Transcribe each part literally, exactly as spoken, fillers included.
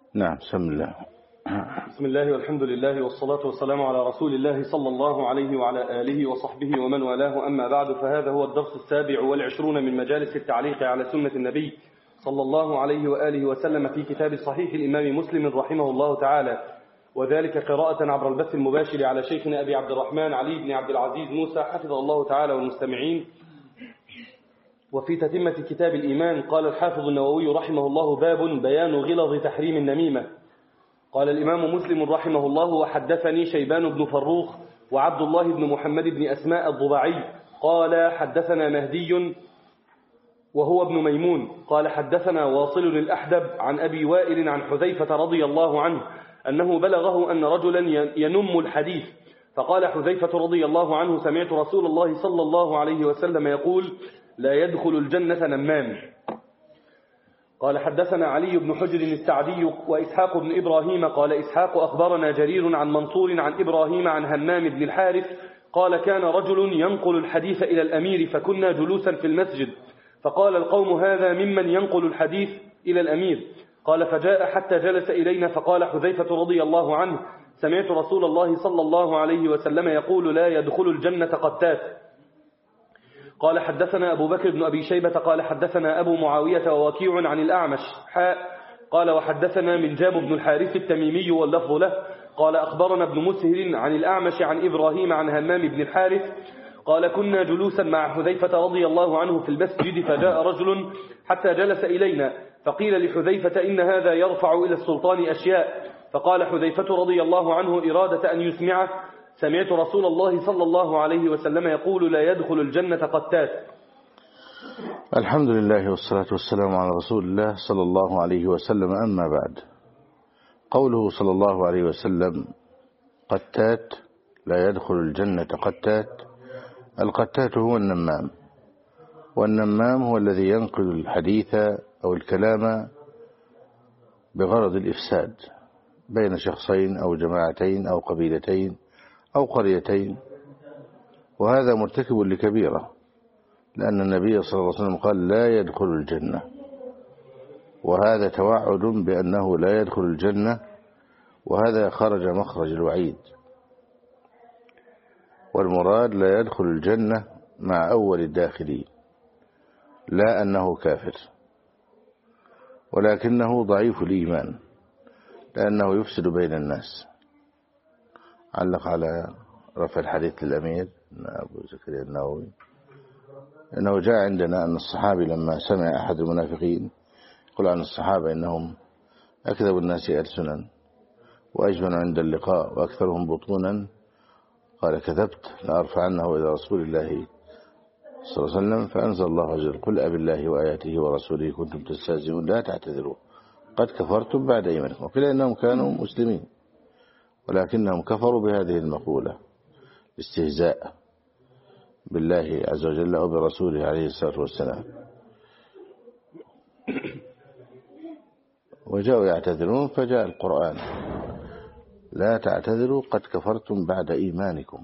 نعم. بسم الله. بسم الله والحمد لله والصلاة والسلام على رسول الله صلى الله عليه وعلى آله وصحبه ومن والاه، أما بعد، فهذا هو الدرس السابع والعشرون من مجالس التعليق على سنة النبي صلى الله عليه وآله وسلم في كتاب صحيح الإمام مسلم رحمه الله تعالى، وذلك قراءة عبر البث المباشر على شيخنا أبي عبد الرحمن علي بن عبد العزيز موسى حفظه الله تعالى والمستمعين. وفي تتمة كتاب الإيمان قال الحافظ النووي رحمه الله: باب بيان غلظ تحريم النميمة. قال الإمام مسلم رحمه الله: وحدثني شيبان بن فروخ وعبد الله بن محمد بن أسماء الضبعي قال حدثنا مهدي وهو ابن ميمون قال حدثنا واصل الأحدب عن أبي وائل عن حذيفة رضي الله عنه أنه بلغه أن رجلا ينم الحديث، فقال حذيفة رضي الله عنه: سمعت رسول الله صلى الله عليه وسلم يقول: لا يدخل الجنة نمام. قال حدثنا علي بن حجر السعدي وإسحاق بن إبراهيم قال إسحاق أخبرنا جرير عن منصور عن إبراهيم عن همام بن الحارث قال: كان رجل ينقل الحديث إلى الأمير، فكنا جلوسا في المسجد، فقال القوم: هذا ممن ينقل الحديث إلى الأمير. قال: فجاء حتى جلس إلينا، فقال حذيفة رضي الله عنه: سمعت رسول الله صلى الله عليه وسلم يقول: لا يدخل الجنة قتات. قال حدثنا أبو بكر بن أبي شيبة قال حدثنا أبو معاوية ووكيع عن الأعمش حاء قال وحدثنا منجاب بن الحارث التميمي واللفظ له قال أخبرنا ابن مسهر عن الأعمش عن إبراهيم عن همام بن الحارث قال: كنا جلوسا مع حذيفة رضي الله عنه في المسجد، فجاء رجل حتى جلس إلينا، فقيل لحذيفة: إن هذا يرفع إلى السلطان أشياء. فقال حذيفة رضي الله عنه إرادة أن يسمعه: سمعت رسول الله صلى الله عليه وسلم يقول: لا يدخل الجنة قتات. الحمد لله والصلاة والسلام على رسول الله صلى الله عليه وسلم، أما بعد. قوله صلى الله عليه وسلم قتات، لا يدخل الجنة قتات. القتات هو النمام، والنمام هو الذي ينقل الحديث أو الكلام بغرض الإفساد بين شخصين أو جماعتين أو قبيلتين أو قريتين، وهذا مرتكب لكبيرة، لأن النبي صلى الله عليه وسلم قال: لا يدخل الجنة، وهذا توعد بأنه لا يدخل الجنة، وهذا خرج مخرج الوعيد. والمراد لا يدخل الجنة مع أول الداخلين، لا أنه كافر، ولكنه ضعيف الإيمان لأنه يفسد بين الناس. علق على رفع الحديث للأمير أبو زكريا النووي أنه جاء عندنا أن الصحابي لما سمع أحد المنافقين يقول عن الصحابة إنهم أكذب الناس ألسنا وأجبن عند اللقاء وأكثرهم بطونا، قال: كذبت، لأرفعنه إلى رسول الله صلى الله عليه وسلم. فأنزل الله عز وجل: قل أبالله وآياته ورسوله كنتم تستهزئون لا تعتذروا قد كفرتم بعد إيمانكم. وقيل إنهم كانوا مسلمين ولكنهم كفروا بهذه المقولة استهزاء بالله عز وجل وبرسوله عليه الصلاة والسلام، وجاءوا يعتذرون، فجاء القرآن: لا تعتذروا قد كفرتم بعد إيمانكم.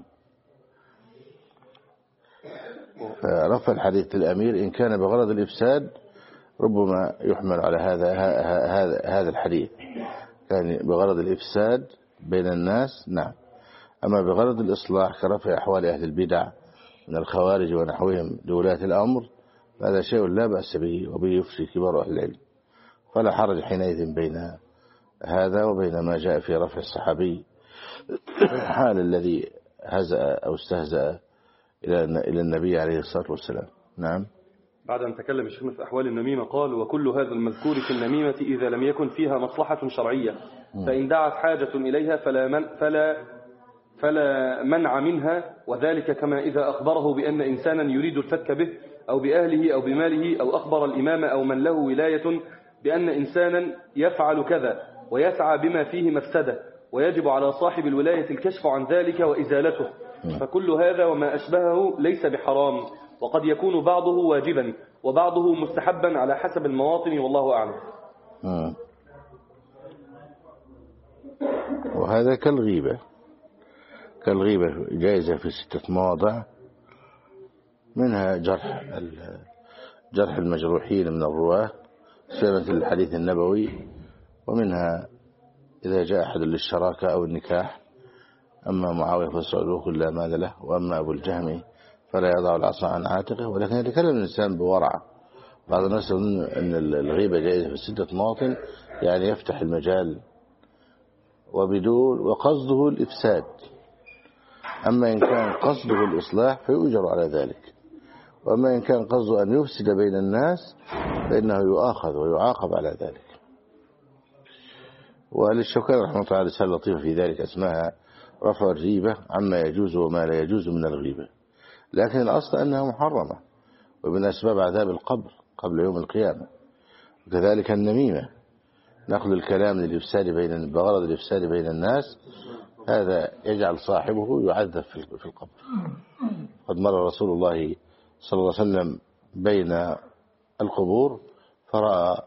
فرفع الحديث للأمير إن كان بغرض الإفساد ربما يحمل على هذا هذا هذا الحديث، كان بغرض الإفساد بين الناس، نعم. أما بغرض الإصلاح كرفع أحوال أهل البدع من الخوارج ونحوهم لولاة الأمر، هذا شيء لا بأس به، وبه يفتي كبار أهل العلم، فلا حرج حينئذ بين هذا وبين ما جاء في رفع الصحابي حال الذي هزأ أو استهزأ إلى النبي عليه الصلاة والسلام. نعم. بعد أن تكلم الشيخ في أحوال النميمة قال: وكل هذا المذكور في النميمة إذا لم يكن فيها مصلحة شرعية، فإن دعت حاجة إليها فلا, من فلا, فلا منع منها، وذلك كما إذا أخبره بأن إنسانا يريد الفتك به أو بأهله أو بماله، أو أخبر الإمام أو من له ولاية بأن إنسانا يفعل كذا ويسعى بما فيه مفسدة، ويجب على صاحب الولاية الكشف عن ذلك وإزالته. فكل هذا وما أشبهه ليس بحرام، وقد يكون بعضه واجبا وبعضه مستحبا على حسب المواطن، والله أعلم. وهذا كالغيبة كالغيبة جائزة في ستة مواضع، منها جرح جرح المجروحين من الرواة سنة الحديث النبوي، ومنها إذا جاء أحد للشراكة أو النكاح. أما معاوية فصعلوه لا مال له، وأما أبو الجهم فلا يضع العصا عن عاتقه. ولكن يتكلم الإنسان بورع. بعض الناس يظن أن الغيبة جائزة في ستة مواطن، يعني يفتح المجال وبدون وقصده الإفساد. أما إن كان قصده الإصلاح فيؤجر على ذلك، وأما إن كان قصده أن يفسد بين الناس فإنه يؤاخذ ويعاقب على ذلك. وللشوكاني رحمه الله تعالى رسالة لطيفة في ذلك اسمها رفع الريبة عما يجوز وما لا يجوز من الغيبة، لكن الأصل أنها محرمة ومن أسباب عذاب القبر قبل يوم القيامة. وكذلك النميمة، نقل الكلام للإفساد بين بغرض الإفساد بين الناس، هذا يجعل صاحبه يعذب في القبر. قد مر رسول الله صلى الله عليه وسلم بين القبور فرأى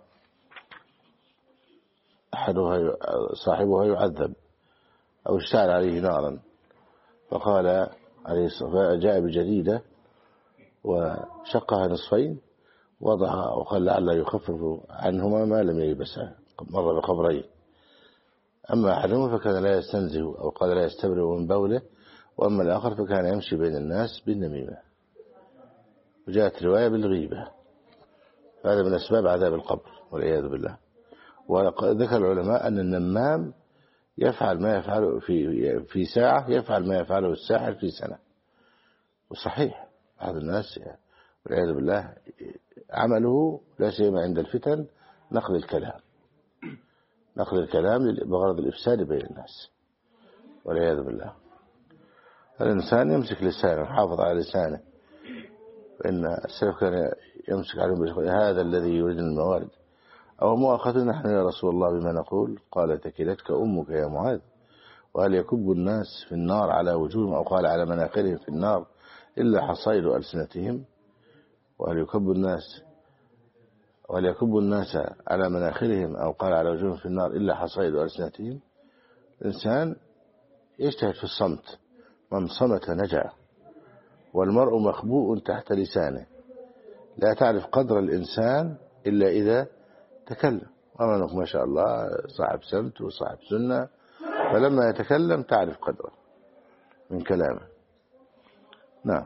أحدها صاحبها يعذب أو اشتعل عليه نارا، فقال عليه الصلاة جاء بجريدة وشقها نصفين وضعها وقال لعل يخفف عنهما ما لم يلبسها، مر بقبرين. أما أحدهما فكان لا يستنزه أو قال لا يستبرئ من بوله، وأما الآخر فكان يمشي بين الناس بالنميمة. وجاءت رواية بالغيبة، هذا من أسباب عذاب القبر والعياذ بالله. وذكر العلماء أن النمام يفعل ما يفعله في في ساعة يفعل ما يفعله الساحر في سنة. وصحيح بعض الناس والعياذ بالله عمله لا سيما عند الفتن نقل الكلام نقل الكلام بغرض الإفساد بين الناس والعياذ بالله. الإنسان يمسك لسانه، يحافظ على لسانه، فإن السلف كان يمسك عليهم هذا الذي يريد الموارد. أو مؤاخذ نحن يا رسول الله بما نقول؟ قال تكلتك أمك يا معاذ. وهل يكب الناس في النار على وجوههم أو قال على مناخرهم في النار إلا حصائد ألسنتهم؟ وهل يكب الناس وهل يكب الناس على مناخرهم أو قال على وجوههم في النار إلا حصائد ألسنتهم؟ الإنسان يجتهد في الصمت، من صمت نجا، والمرء مخبوء تحت لسانه، لا تعرف قدر الإنسان إلا إذا تكلم. ومنك ما شاء الله صاحب سمت وصاحب سنة، فلما يتكلم تعرف قدره من كلامه. نعم.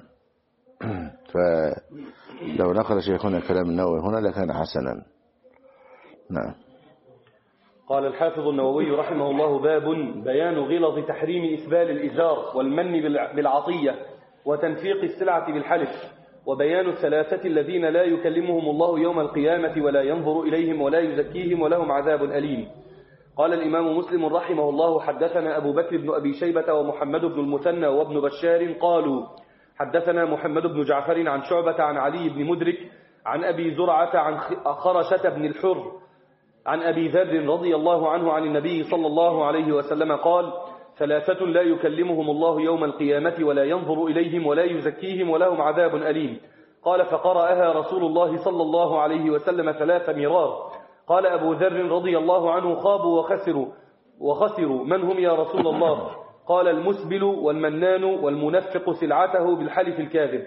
فلو نقل شيخنا كلام النووي هنا لكان حسنا. نعم. قال الحافظ النووي رحمه الله: باب بيان غلظ تحريم إسبال الإزار والمن بالعطية وتنفيق السلعة بالحلف، وبيان الثلاثة الذين لا يكلمهم الله يوم القيامة ولا ينظر إليهم ولا يزكيهم ولهم عذاب أليم. قال الإمام مسلم رحمه الله: حدثنا أبو بكر بن أبي شيبة ومحمد بن المثنى وابن بشار قالوا حدثنا محمد بن جعفر عن شعبة عن علي بن مدرك عن أبي زرعة عن خرشة بن الحر عن أبي ذر رضي الله عنه عن النبي صلى الله عليه وسلم قال: ثلاثة لا يكلمهم الله يوم القيامة ولا ينظر إليهم ولا يزكيهم ولهم عذاب أليم. قال: فقرأها رسول الله صلى الله عليه وسلم ثلاث مرار. قال أبو ذر رضي الله عنه: خابوا وخسروا وخسروا من هم يا رسول الله؟ قال: المسبل والمنان والمنفق سلعته بالحلف الكاذب.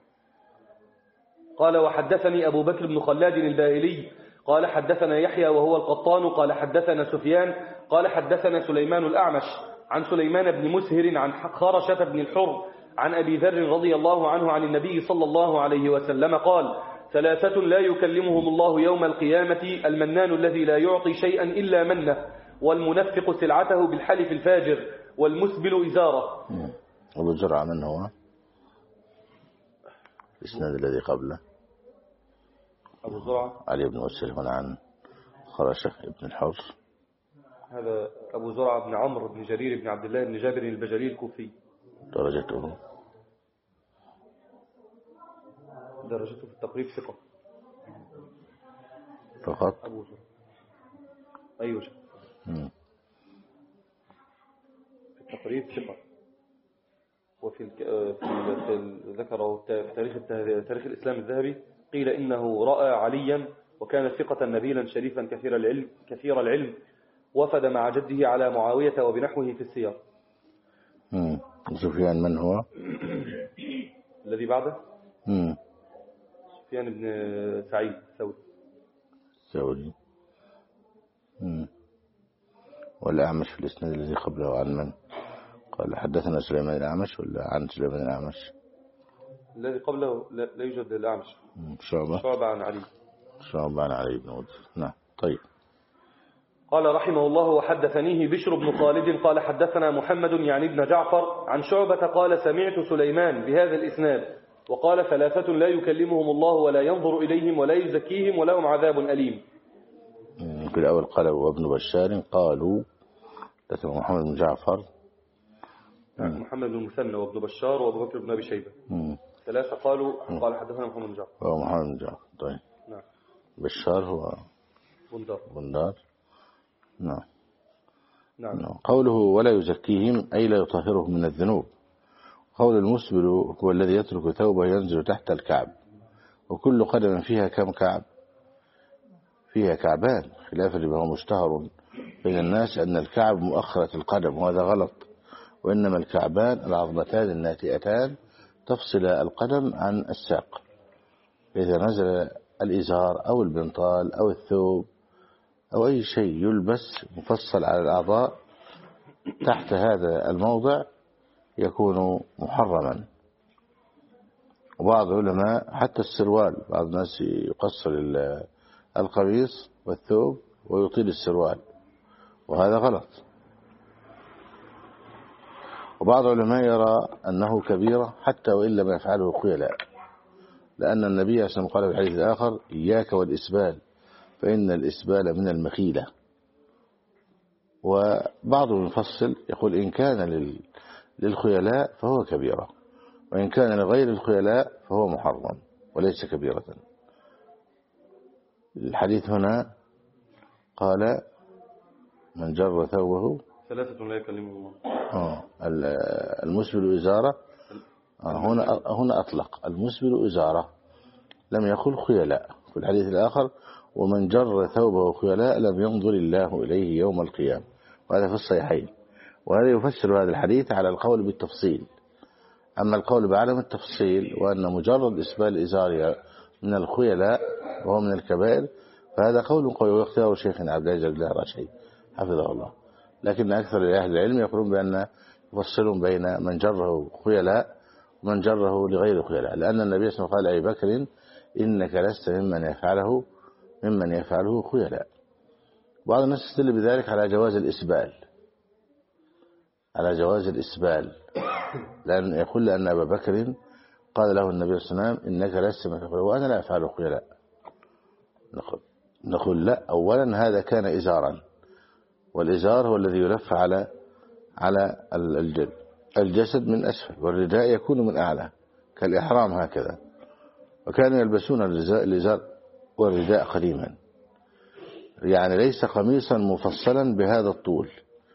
قال: وحدثني أبو بكر بن خلاد الباهلي قال حدثنا يحيى وهو القطان قال حدثنا سفيان قال حدثنا سليمان الأعمش عن سليمان بن مسهر عن خرشة بن الحر عن أبي ذر رضي الله عنه عن النبي صلى الله عليه وسلم قال: ثلاثة لا يكلمهم الله يوم القيامة: المنان الذي لا يعطي شيئا إلا منه، والمنفق سلعته بالحلف الفاجر، والمسبل إزاره. أبو زرع من هو؟ الإسناد الذي قبله أبو زرعة علي بن مسلم عن خرشة بن الحر. هذا أبو زرعة بن عمرو بن جرير بن عبد الله بن جابر البجلي الكوفي. درجته درجته في التقريب ثقة فقط. أبو زرعة أيوة مم. في التقريب ثقة. وفي الك... في ال... ذكره في تاريخ تاريخ الإسلام الذهبي قيل إنه رأى عليا وكان ثقة نبيلا شريفا كثير العلم كثير العلم وفد مع جده على معاوية وبنحوه في السير. امم سفيان من هو؟ الذي بعده امم سفيان بن سعيد ثوري ثوري. امم والأعمش في الإسناد الذي قبله عن من؟ قال حدثنا سليمان الأعمش ولا عن سليمان الأعمش؟ الذي قبله لا, لا يوجد الأعمش. شعبة شعبة عن علي. شعبة عن علي بن ود. نعم. طيب. قال رحمه الله وحدثنيه بشر بن خالد قال حدثنا محمد يعني ابن جعفر عن شعبة قال سمعت سليمان بهذا الإسناد وقال ثلاثة لا يكلمهم الله ولا ينظر إليهم ولا يزكيهم ولهم عذاب أليم. في الأول قال وابن بشار قالوا لكن محمد بن جعفر محمد بن المثنى وابن بشار وابو بكر بن أبي شيبة ثلاثة قالوا مم. قال حدثنا محمد بن جعفر هو محمد بن جعفر. طيب. نعم. بشار هو بندار بندار. نعم. نعم. نعم. قوله ولا يزكيهم أي لا يطهرهم من الذنوب. قول المسبل هو الذي يترك ثوبه ينزل تحت الكعب وكل قدم فيها كم كعب؟ فيها كعبان، خلافا لما هو مشتهر بين الناس أن الكعب مؤخرة القدم وهذا غلط، وإنما الكعبان العظمتان الناتئتان تفصل القدم عن الساق. إذا نزل الإزار أو البنطال أو الثوب أو أي شيء يلبس مفصل على الأعضاء تحت هذا الموضع يكون محرما. وبعض العلماء حتى السروال، بعض الناس يقصر القميص والثوب ويطيل السروال وهذا غلط. وبعض العلماء يرى أنه كبيرة حتى وإن لم يفعله خيلاء، لأن النبي صلى الله عليه وسلم قال في الحديث الآخر إياك والإسبال فإن الإسبال من المخيلة. وبعضهم يفصل يقول إن كان للخيلاء فهو كبيرة وإن كان لغير الخيلاء فهو محرم وليس كبيرة. الحديث هنا قال من جر ثوبه ثلاثة لا يكلمهم الله. آه المسبل إزارة. آه هنا هنا أطلق المسبل إزارة لم يقل خيلاء. في الحديث الآخر ومن جر ثوبه خيلاء لم ينظر الله إليه يوم القيامة، وهذا في الصحيحين. وهذا يفسر هذا الحديث على القول بالتفصيل. أما القول بعدم التفصيل وأن مجرد إسبال الإزار من الخيلاء وهو من الكبائر فهذا قول قوي واختيار شيخنا عبد العزيز بن راشد حفظه الله. لكن أكثر أهل العلم يقولون بأن يفصلون بين من جره خيلاء ومن جره لغير خيلاء، لأن النبي صلى الله عليه وسلم قال أبي بكر إنك لست ممن يفعله ممن يفعله خيلاء. بعض الناس يستدل بذلك على جواز الإسبال على جواز الإسبال لأن يقول لأن أبا بكر قال له النبي صلى الله عليه وسلم إنك لست ممن يفعله وأنا لا أفعله خيلاء. نقول نقول لا، أولا هذا كان إزارا، والإزار هو الذي يلف على على الجسد من أسفل، والرداء يكون من أعلى كالإحرام هكذا. وكانوا يلبسون الإزار والرداء قديما، يعني ليس قميصا مفصلا بهذا الطول.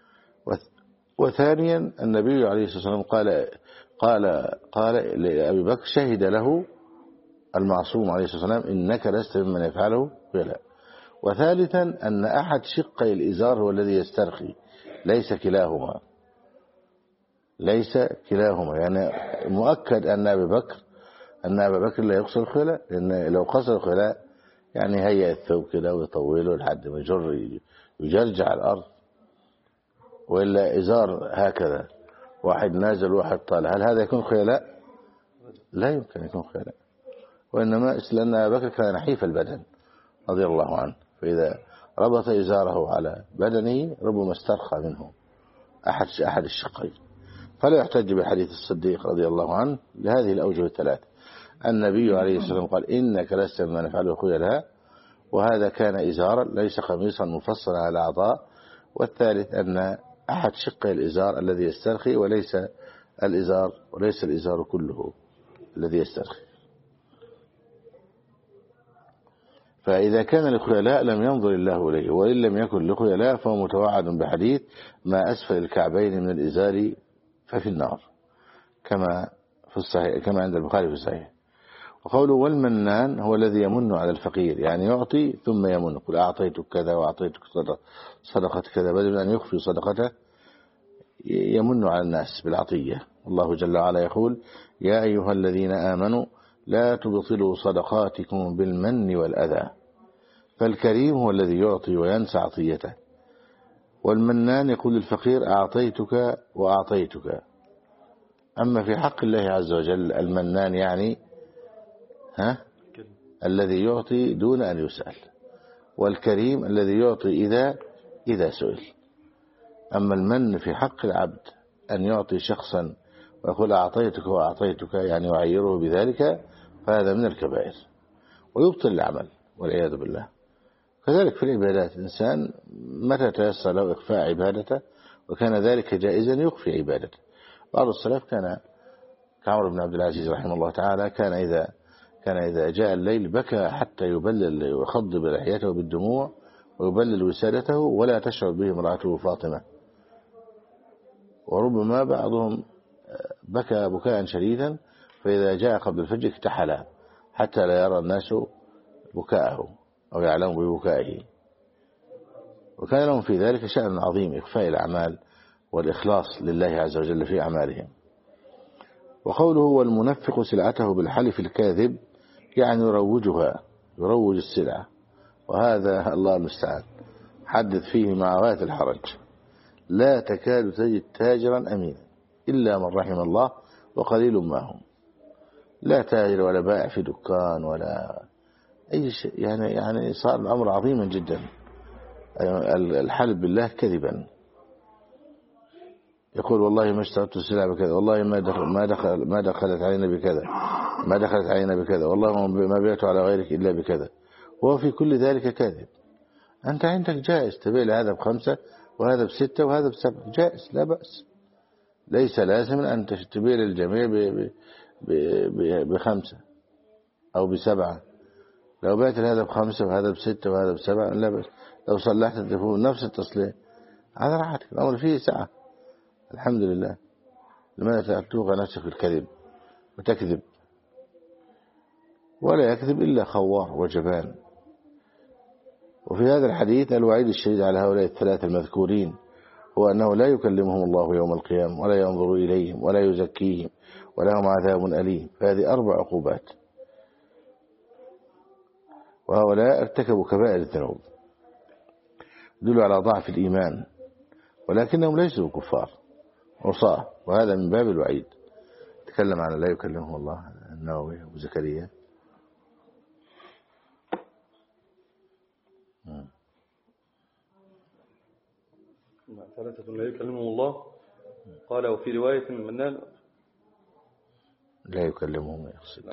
وثانيا النبي عليه الصلاة والسلام قال قال قال لأبي بكر شهد له المعصوم عليه الصلاة والسلام إنك لست ممن يفعله خيلاء. وثالثا أن أحد شقي الإزار هو الذي يسترخي، ليس كلاهما ليس كلاهما يعني مؤكد أن أبي بكر أن أبا بكر لا يقصر الخيلاء، لأن لو قصر الخيلاء يعني هيئ الثوب كده ويطوله لحد ما يجر يجرجع الأرض. وإلا إزار هكذا واحد نازل واحد طالع، هل هذا يكون خيلاء؟ لا يمكن يكون خيلاء. وإنما لأن أبا بكر كان نحيف البدن رضي الله عنه، فإذا ربط إزاره على بدنه ربما استرخى منه أحد أحد الشقين. فلا يحتج بحديث الصديق رضي الله عنه لهذه الأوجه الثلاثة. النبي عليه الصلاة والسلام قال إنك لست ممن يفعله خيلاء، وهذا كان إزارا ليس قميصا مفصلا على الأعضاء. والثالث أن أحد شقي الإزار الذي يسترخي وليس الإزار وليس الإزار كله الذي يسترخي. فإذا كان لخيلاء لم ينظر الله إليه، وإن لم يكن لخيلاء فهو متوعد بحديث ما أسفل الكعبين من الإزار ففي النار، كما في الصحيح كما عند البخاري في الصحيح. وقوله والمنان هو الذي يمن على الفقير، يعني يعطي ثم يمن، قل أعطيتك كذا وأعطيتك صدقة كذا، بدل أن يخفي صدقته يمن على الناس بالعطية. الله جل وعلا يقول يا أيها الذين آمنوا لا تبطلوا صدقاتكم بالمن والأذى. فالكريم هو الذي يعطي وينسى عطيته، والمنان يقول للفقير أعطيتك وأعطيتك. أما في حق الله عز وجل المنان يعني ها الذي يعطي دون أن يسأل، والكريم الذي يعطي إذا إذا سئل. أما المن في حق العبد أن يعطي شخصا ويقول أعطيتك وأعطيتك يعني يعيره بذلك، فهذا من الكبائر ويبطل العمل والعياذ بالله. كذلك في العبادات إنسان متى تيسر له إخفاء عبادته وكان ذلك جائزا يخفي عبادته. بعض السلف كان كعمر بن عبد العزيز رحمه الله تعالى كان إذا كان إذا جاء الليل بكى حتى يبلل ويخضب لحيته بالدموع ويبلل وسادته ولا تشعر به امرأته فاطمة. وربما بعضهم بكى بكاء شديدا فإذا جاء قبل الفجر اكتحل حتى لا يرى الناس بكاءه أو يعلموا ببكائه. وكان لهم في ذلك شأن عظيم إخفاء الأعمال والإخلاص لله عز وجل في أعمالهم. وقوله والمنفق سلعته بالحلف الكاذب يعني يروجها يروج السلعة، وهذا الله المستعان حدث فيه مع غاية الحرج. لا تكاد تجد تاجرا أمينا إلا من رحم الله وقليل ما هم. لا تاجر ولا بائع في دكان ولا أي شيء، يعني يعني صار الأمر عظيما جدا. الحلف بالله كذبا، يقول والله ما اشتريت السلعة بكذا، والله ما دخل ما دخل ما دخلت علينا بكذا، ما دخلت علينا بكذا، والله ما بعت على غيرك إلا بكذا، وهو في كل ذلك كاذب. أنت عندك جائز تبيع هذا بخمسة وهذا بستة وهذا بسبعة، جائز لا بأس، ليس لازم أن تبيع للجميع بخمسة أو بسبعة. لو بعت هذا بخمسة وهذا بستة وهذا بسبعة لا بأس، لو صلحت التليفون نفس التصليح هذا راحتك، الأمر فيه ساعة الحمد لله. لماذا توقع نفسك في الكذب وتكذب؟ ولا يكذب إلا خوار وجبان. وفي هذا الحديث الوعيد الشديد على هؤلاء الثلاثة المذكورين هو أنه لا يكلمهم الله يوم القيامة ولا ينظر إليهم ولا يزكيهم ولهم عذاب أليم. فهذه أربع عقوبات، وهؤلاء ارتكبوا كبائر الذنوب يدل على ضعف الإيمان، ولكنهم ليسوا كفار عصاة، وهذا من باب الوعيد. تكلم عن لا يكلمهم الله النووي أبو زكريا. ثلاثة لا يكلمهم الله، قال وفي رواية من منان لا يكلمهم يقصد.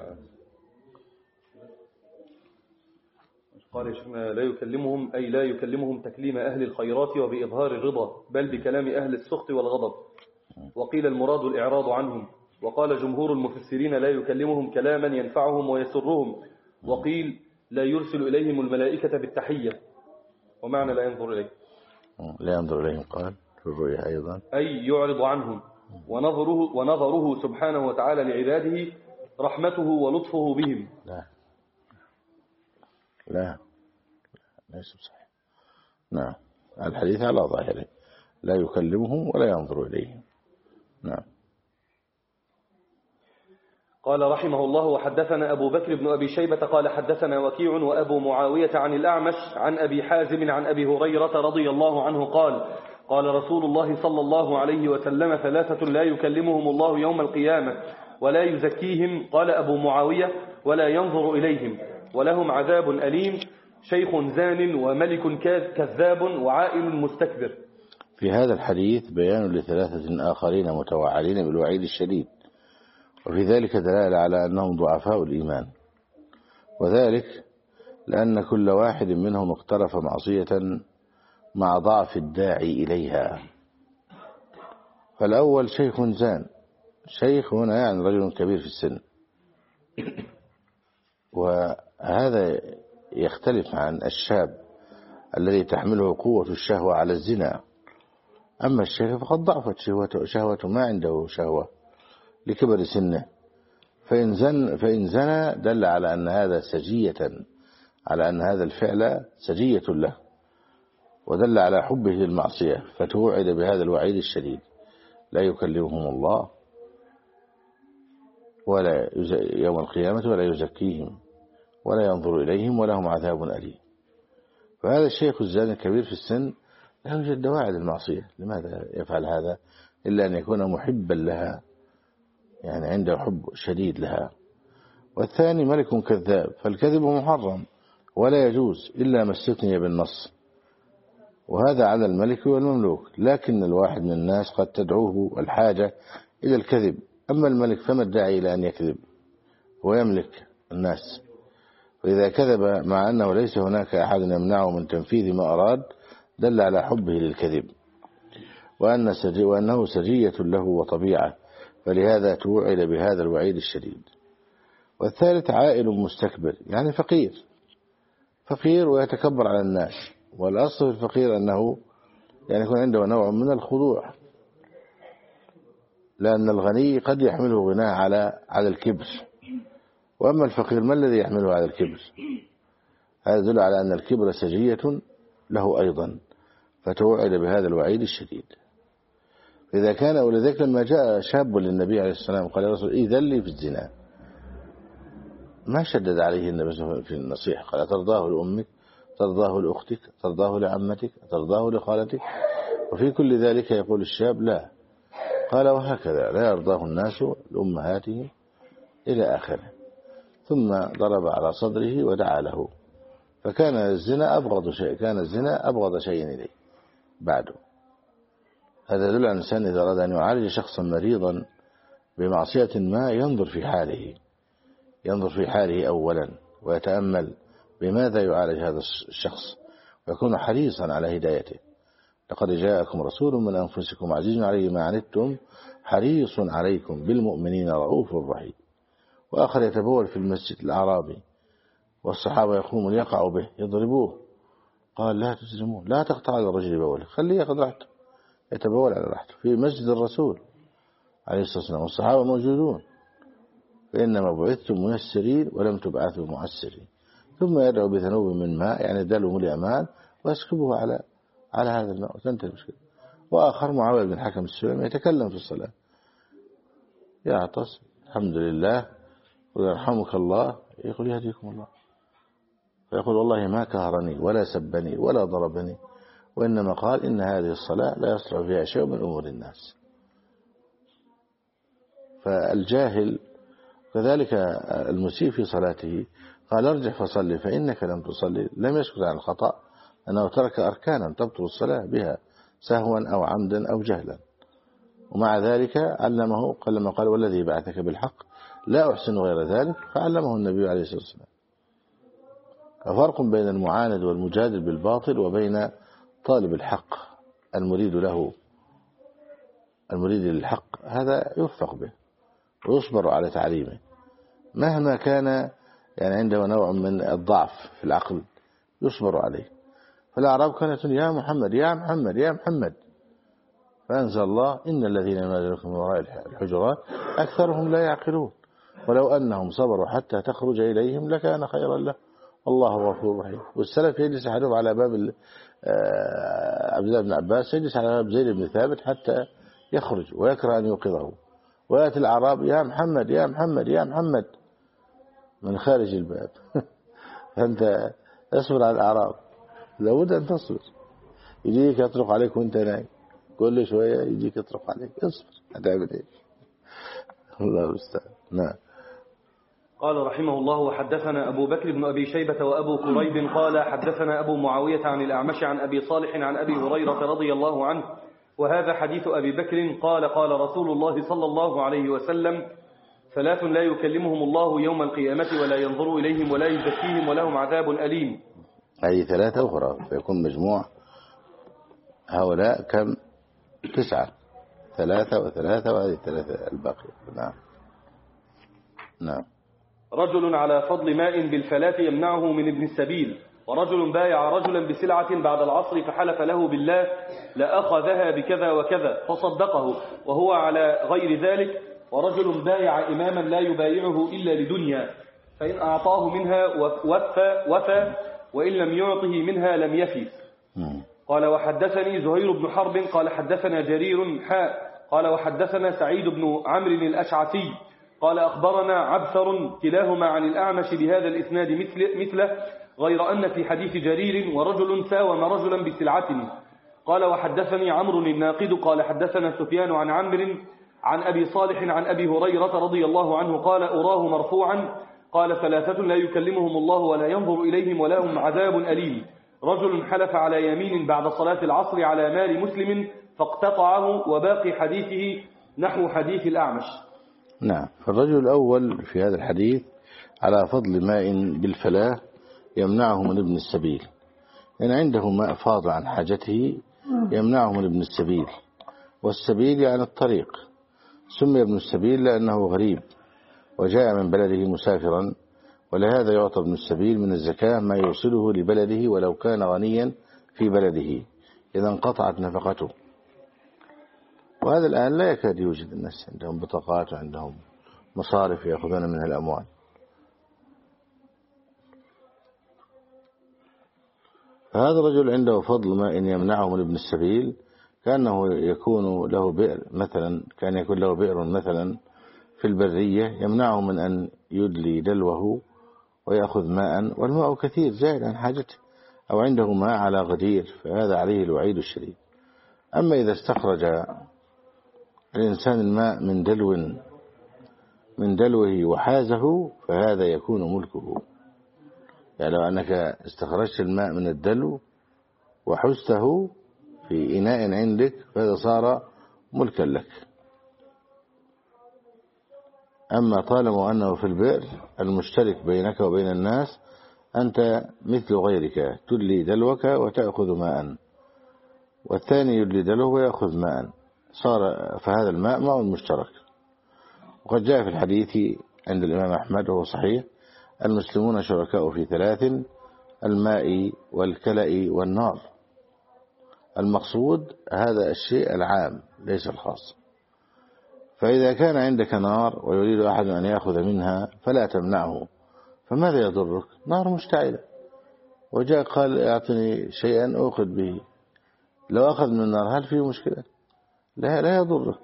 قال يا شيخنا لا يكلمهم أي لا يكلمهم تكليم أهل الخيرات وبإظهار الرضا، بل بكلام أهل السخط والغضب. وقيل المراد الإعراض عنهم. وقال جمهور المفسرين لا يكلمهم كلاما ينفعهم ويسرهم. وقيل لا يرسل إليهم الملائكة بالتحية، ومعنى لا ينظر إليه لا ينظر إليهم قال في الرؤيا أيضا أي يعرض عنهم. ونظره, ونظره سبحانه وتعالى لعباده رحمته ولطفه بهم. لا لا ليس صحيح. نعم الحديث على ظاهره لا يكلمهم ولا ينظر إليهم. نعم. قال رحمه الله وحدثنا أبو بكر بن أبي شيبة قال حدثنا وكيع وأبو معاوية عن الأعمش عن أبي حازم عن أبي هريرة رضي الله عنه قال قال رسول الله صلى الله عليه وسلم ثلاثة لا يكلمهم الله يوم القيامة ولا يزكيهم، قال أبو معاوية ولا ينظر إليهم ولهم عذاب أليم، شيخ زان وملك كذاب وعائل مستكبر. في هذا الحديث بيان لثلاثة آخرين متوعدين بالوعيد الشديد، وفي ذلك دلالة على أنهم ضعفاء الإيمان، وذلك لأن كل واحد منهم اقترف معصية مع ضعف الداعي إليها. فالأول شيخ زان، شيخ هنا يعني رجل كبير في السن، وهذا يختلف عن الشاب الذي تحمله قوة الشهوة على الزنا. أما الشيخ فقد ضعفت شهوته, شهوته ما عنده شهوة لكبر سنه، فإن زن فإن زنى دل على أن هذا سجية، على أن هذا الفعل سجية له، ودل على حبه للمعصية، فتوعد بهذا الوعيد الشديد لا يكلمهم الله ولا يوم القيامة ولا يزكيهم ولا ينظر إليهم ولهم عذاب أليم. فهذا الشيخ الزاني الكبير في السن لا يوجد دواعي للمعصية. لماذا يفعل هذا إلا أن يكون محبا لها، يعني عنده حب شديد لها. والثاني ملك كذاب، فالكذب محرم ولا يجوز إلا ما استثني بالنص، وهذا على الملك والمملوك. لكن الواحد من الناس قد تدعوه الحاجة إلى الكذب، أما الملك فما الداعي إلى أن يكذب ويملك الناس. وإذا كذب مع أنه ليس هناك أحد يمنعه من تنفيذ ما أراد دل على حبه للكذب، وأن سجي وأنه سجية له وطبيعة، فلهذا توعد بهذا الوعيد الشديد. والثالث عائل مستكبر، يعني فقير فقير ويتكبر على الناس. والأصل في الفقير أنه يعني يكون عنده نوع من الخضوع، لأن الغني قد يحمله غناه على على الكبر، وأما الفقير ما الذي يحمله على الكبر؟ هذا يدل على أن الكبر سجية له أيضا، فتوعد بهذا الوعيد الشديد. إذا كان ولذلك لما جاء شاب للنبي عليه السلام قال يا رسول إذن لي في الزنا، ما شدد عليه النبي في النصيحة، قال ترضاه لأمك، ترضاه لأختك، ترضاه لعمتك، ترضاه لخالتك. وفي كل ذلك يقول الشاب لا، قال وهكذا لا يرضاه الناس لأمهاتهم إلى آخره. ثم ضرب على صدره ودعا له، فكان الزنا أبغض شيء، كان الزنا أبغض شيء إليه بعده. هذا يدل على الإنسان إذا أراد أن يعالج شخصا مريضا بمعصية ما ينظر في حاله، ينظر في حاله أولا ويتأمل بماذا يعالج هذا الشخص، ويكون حريصا على هدايته. لقد جاءكم رسول من أنفسكم عزيز عليه ما عنتم حريص عليكم بالمؤمنين رؤوف رحيم. وآخر يتبول في المسجد الأعرابي والصحابة يقومون يقعوا به يضربوه، قال لا تسلمون، لا تقطع على الرجل بوله، خليه يأخذ راحته، يتبول على راحته في مسجد الرسول عليه الصلاة والسلام والصحابة موجودون، فإنما بعثتم ميسرين ولم تبعثوا معسرين. ثم يدعو بذنوب من ماء، يعني دلو ملء ماء ويسكبه على على هذا الماء وتنتهي المشكلة. وآخر معاوية بن الحكم السلمي يتكلم في الصلاة يعطس الحمد لله ويرحمك الله، يقول يهديكم الله، فيقول والله ما كهرني ولا سبني ولا ضربني، وإنما قال إن هذه الصلاة لا يصلح فيها شيء من أمور الناس. فالجاهل كذلك المسيء في صلاته قال ارجع فصلي فإنك لم تصلي، لم يسكت عن الخطأ أنه ترك أركانا تبطل الصلاة بها سهوا أو عمدا أو جهلا، ومع ذلك علمه قال لما قال والذي بعثك بالحق لا أحسن غير ذلك، فعلمه النبي عليه الصلاة والسلام. ففرق بين المعاند والمجادل بالباطل وبين طالب الحق المريد له، المريد للحق هذا يوفق به ويصبر على تعليمه مهما كان يعني عنده نوع من الضعف في العقل يصبر عليه. فالأعراب كانت يا محمد يا محمد يا محمد، فأنزل الله إن الذين ينادونكم من وراء الحجرات أكثرهم لا يعقلون ولو أنهم صبروا حتى تخرج إليهم لكان خيرا له والله غفور رحيم. والسلف يجلس أحدهم على باب عبد الله بن عباس، يجلس على باب زيد بن ثابت حتى يخرج ويكره أن يوقظه، ويأتي الأعراب يا محمد يا محمد يا محمد من خارج الباب. فأنت اصبر على الأعراب، لابد أن تصبر، يجيك يطرق عليك وانت نايم كل شوية يجيك يطرق عليك، اصبر هتعمل ايه؟ الله المستعان. نعم. قال رحمه الله وحدثنا أبو بكر بن أبي شيبة وأبو كريب قال حدثنا أبو معاوية عن الأعمش عن أبي صالح عن أبي هريرة رضي الله عنه وهذا حديث أبي بكر قال قال رسول الله صلى الله عليه وسلم ثلاث لا يكلمهم الله يوم القيامة ولا ينظر إليهم ولا يزكيهم ولهم عذاب أليم. هذه ثلاثة أخرى فيكون مجموع هؤلاء كم؟ تسعة، ثلاثة وثلاثة وهذه الثلاثة الباقية. نعم. نعم. رجل على فضل ماء بالفلاة يمنعه من ابن السبيل، ورجل بايع رجلا بسلعة بعد العصر فحلف له بالله لأخذها بكذا وكذا فصدقه وهو على غير ذلك، ورجل بايع إماما لا يبايعه إلا لدنيا فإن أعطاه منها وفى, وفى وإن لم يعطه منها لم يفي. قال وحدثني زهير بن حرب قال حدثنا جرير حاء قال وحدثنا سعيد بن عمرو الأشعثي قال أخبرنا عبثر كلاهما عن الأعمش بهذا الإسناد مثل مثله غير أن في حديث جرير ورجل ساوم رجلا بسلعته قال وحدثني عمرو الناقد قال حدثنا سفيان عن عمرو عن أبي صالح عن أبي هريرة رضي الله عنه قال أراه مرفوعا قال ثلاثة لا يكلمهم الله ولا ينظر إليهم ولا هم عذاب أليم رجل حلف على يمين بعد صلاة العصر على مال مسلم فاقتطعه وباقي حديثه نحو حديث الأعمش. نعم. فالرجل الأول في هذا الحديث على فضل ماء بالفلاة يمنعه من ابن السبيل، يعني عنده ماء فاض عن حاجته يمنعه من ابن السبيل، والسبيل يعني الطريق، سمي ابن السبيل لأنه غريب وجاء من بلده مسافرا، ولهذا يعطى ابن السبيل من الزكاة ما يوصله لبلده ولو كان غنيا في بلده إذا انقطعت نفقته. وهذا الآن لا يكاد يوجد، الناس عندهم بطاقات وعندهم مصارف يأخذون منها الأموال. فهذا الرجل عنده فضل ما إن يمنعه من ابن السبيل، كأنه يكون له بئر مثلا، كان يكون له بئر مثلا في البرية يمنعه من أن يدلي دلوه ويأخذ ماء، والماء كثير زائد عن حاجته، أو عنده ماء على غدير، فهذا عليه الوعيد الشديد. أما إذا استخرج الإنسان الماء من دلو من دلوه وحازه فهذا يكون ملكه. يعني لو أنك استخرجت الماء من الدلو وحزته في إناء عندك فهذا صار ملكا لك. أما طالما أنه في البئر المشترك بينك وبين الناس أنت مثل غيرك، تدلي دلوك وتأخذ ماء، والثاني يدلي دلوه ويأخذ ماء، صار فهذا الماء ماء مشترك. وقد جاء في الحديث عند الإمام أحمد وهو صحيح: المسلمون شركاء في ثلاث: الماء والكلأ والنار. المقصود هذا الشيء العام ليس الخاص. فإذا كان عندك نار ويريد أحد أن يأخذ منها فلا تمنعه، فماذا يضرك؟ نار مشتعلة وجاء قال أعطني شيئا أخذ به، لو أخذ من النار هل فيه مشكلة؟ لا, لا يضرك.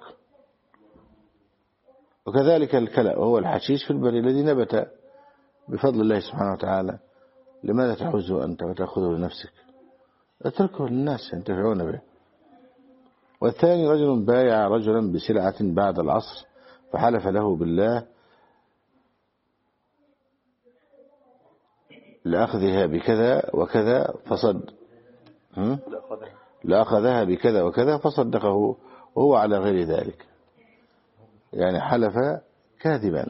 وكذلك الكلأ وهو الحشيش في البر الذي نبت بفضل الله سبحانه وتعالى، لماذا تحوزه أنت وتأخذه لنفسك؟ اتركه للناس ينتفعون به. والثاني: رجل بايع رجلا بسلعة بعد العصر فحلف له بالله لأخذها بكذا وكذا فصد لأخذها بكذا وكذا فصدقه وهو على غير ذلك، يعني حلف كاذبا.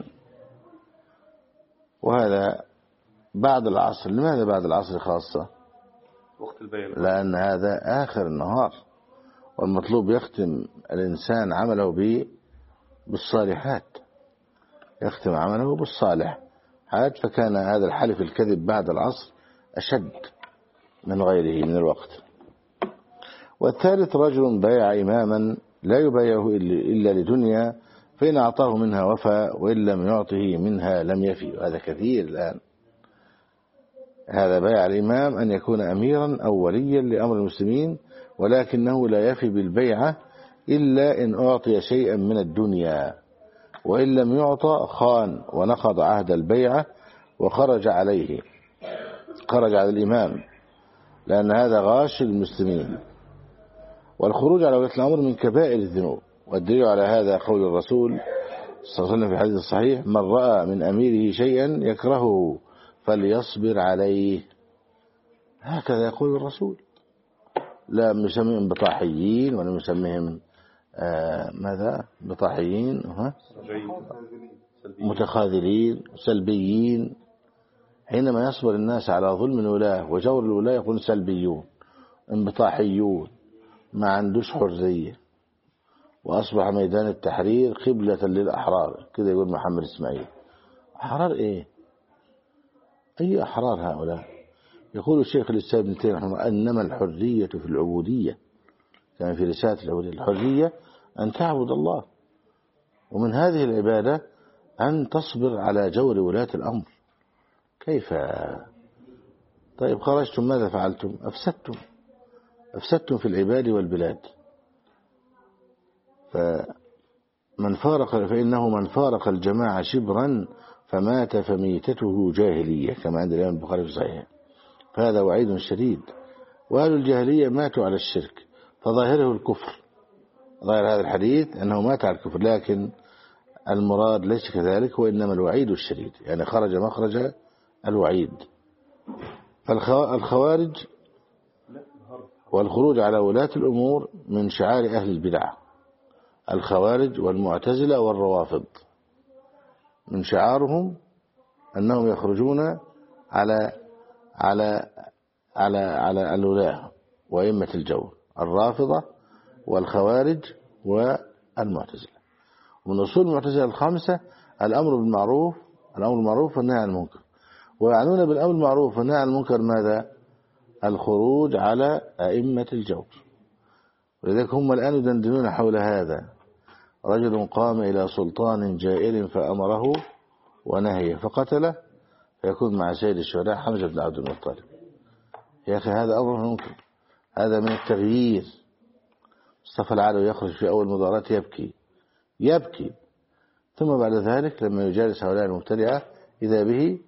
وهذا بعد العصر. لماذا بعد العصر خاصة؟ وقت البيع، لأن هذا آخر النهار، والمطلوب يختم الإنسان عمله به بالصالحات، يختم عمله بالصالحات، فكان هذا الحلف الكذب بعد العصر أشد من غيره من الوقت. والثالث: رجل بايع إماما لا يبايعه إلا لدنيا، فإن أعطاه منها وفى وإن لم يعطه منها لم يفي. وهذا كثير الآن. هذا بايع الإمام أن يكون أميرا أو وليا لأمر المسلمين، ولكنه لا يفي بالبيعة إلا إن أعطي شيئا من الدنيا، وإن لم يعطى خان ونقض عهد البيعة وخرج عليه، خرج على الإمام، لأن هذا غاش المسلمين. والخروج على ولاة الأمر من كبائر الذنوب. والدليل على هذا قول الرسول صلى الله عليه وسلم في الحديث الصحيح: من رأى من أميره شيئا يكرهه فليصبر عليه. هكذا يقول الرسول، لا نسميهم بطاحيين ولا نسميهم آه ماذا بطاحيين ها متخاذلين سلبيين. حينما يصبر الناس على ظلم الولاة وجور الولاة يقولون سلبيون انبطاحيون، ما عندوش حرية. وأصبح ميدان التحرير قبلة للأحرار، كده يقول محمد إسماعيل. أحرار إيه؟ أي أحرار هؤلاء؟ يقول الشيخ الإسلام ابن تيمية رحمه الله: إنما الحرية في العبودية، كما في رسالة العبودية. الحرية أن تعبد الله، ومن هذه العبادة أن تصبر على جور ولاة الأمر. كيف؟ طيب خرجتم ماذا فعلتم؟ أفسدتم أفسدتم في العباد والبلاد. فمن فارق فإنه من فارق الجماعة شبرا فمات فميتته جاهلية، كما عند الإمام البخاري في صحيحه. فهذا وعيد شديد. وأهل الجاهلية ماتوا على الشرك فظاهره الكفر. ظاهر هذا الحديث أنه مات على الكفر، لكن المراد ليس كذلك، وإنما الوعيد الشديد، يعني خرج مخرج الوعيد. فالخوارج والخروج على ولاة الأمور من شعار أهل البدع، الخوارج والمعتزلة والروافض من شعارهم أنهم يخرجون على على على على الولاة وأئمة الجور، الرافضة والخوارج والمعتزلة. ومن أصول المعتزلة الخمسة الأمر بالمعروف الأمر بالمعروف والنهي عن المنكر، ويعنون بالأمر بالمعروف والنهي عن المنكر ماذا؟ الخروج على أئمة الجور. ولذلك هم الآن يدندنون حول هذا. رجل قام إلى سلطان جائر فأمره ونهيه فقتله فيكون مع سيد الشهداء حمزة بن عبد المطلب. يا أخي هذا أمر ممكن، هذا من التغيير. مصطفى العلوي يخرج في أول مظاهرات يبكي يبكي ثم بعد ذلك لما يجالس هؤلاء المبتدعة إذا به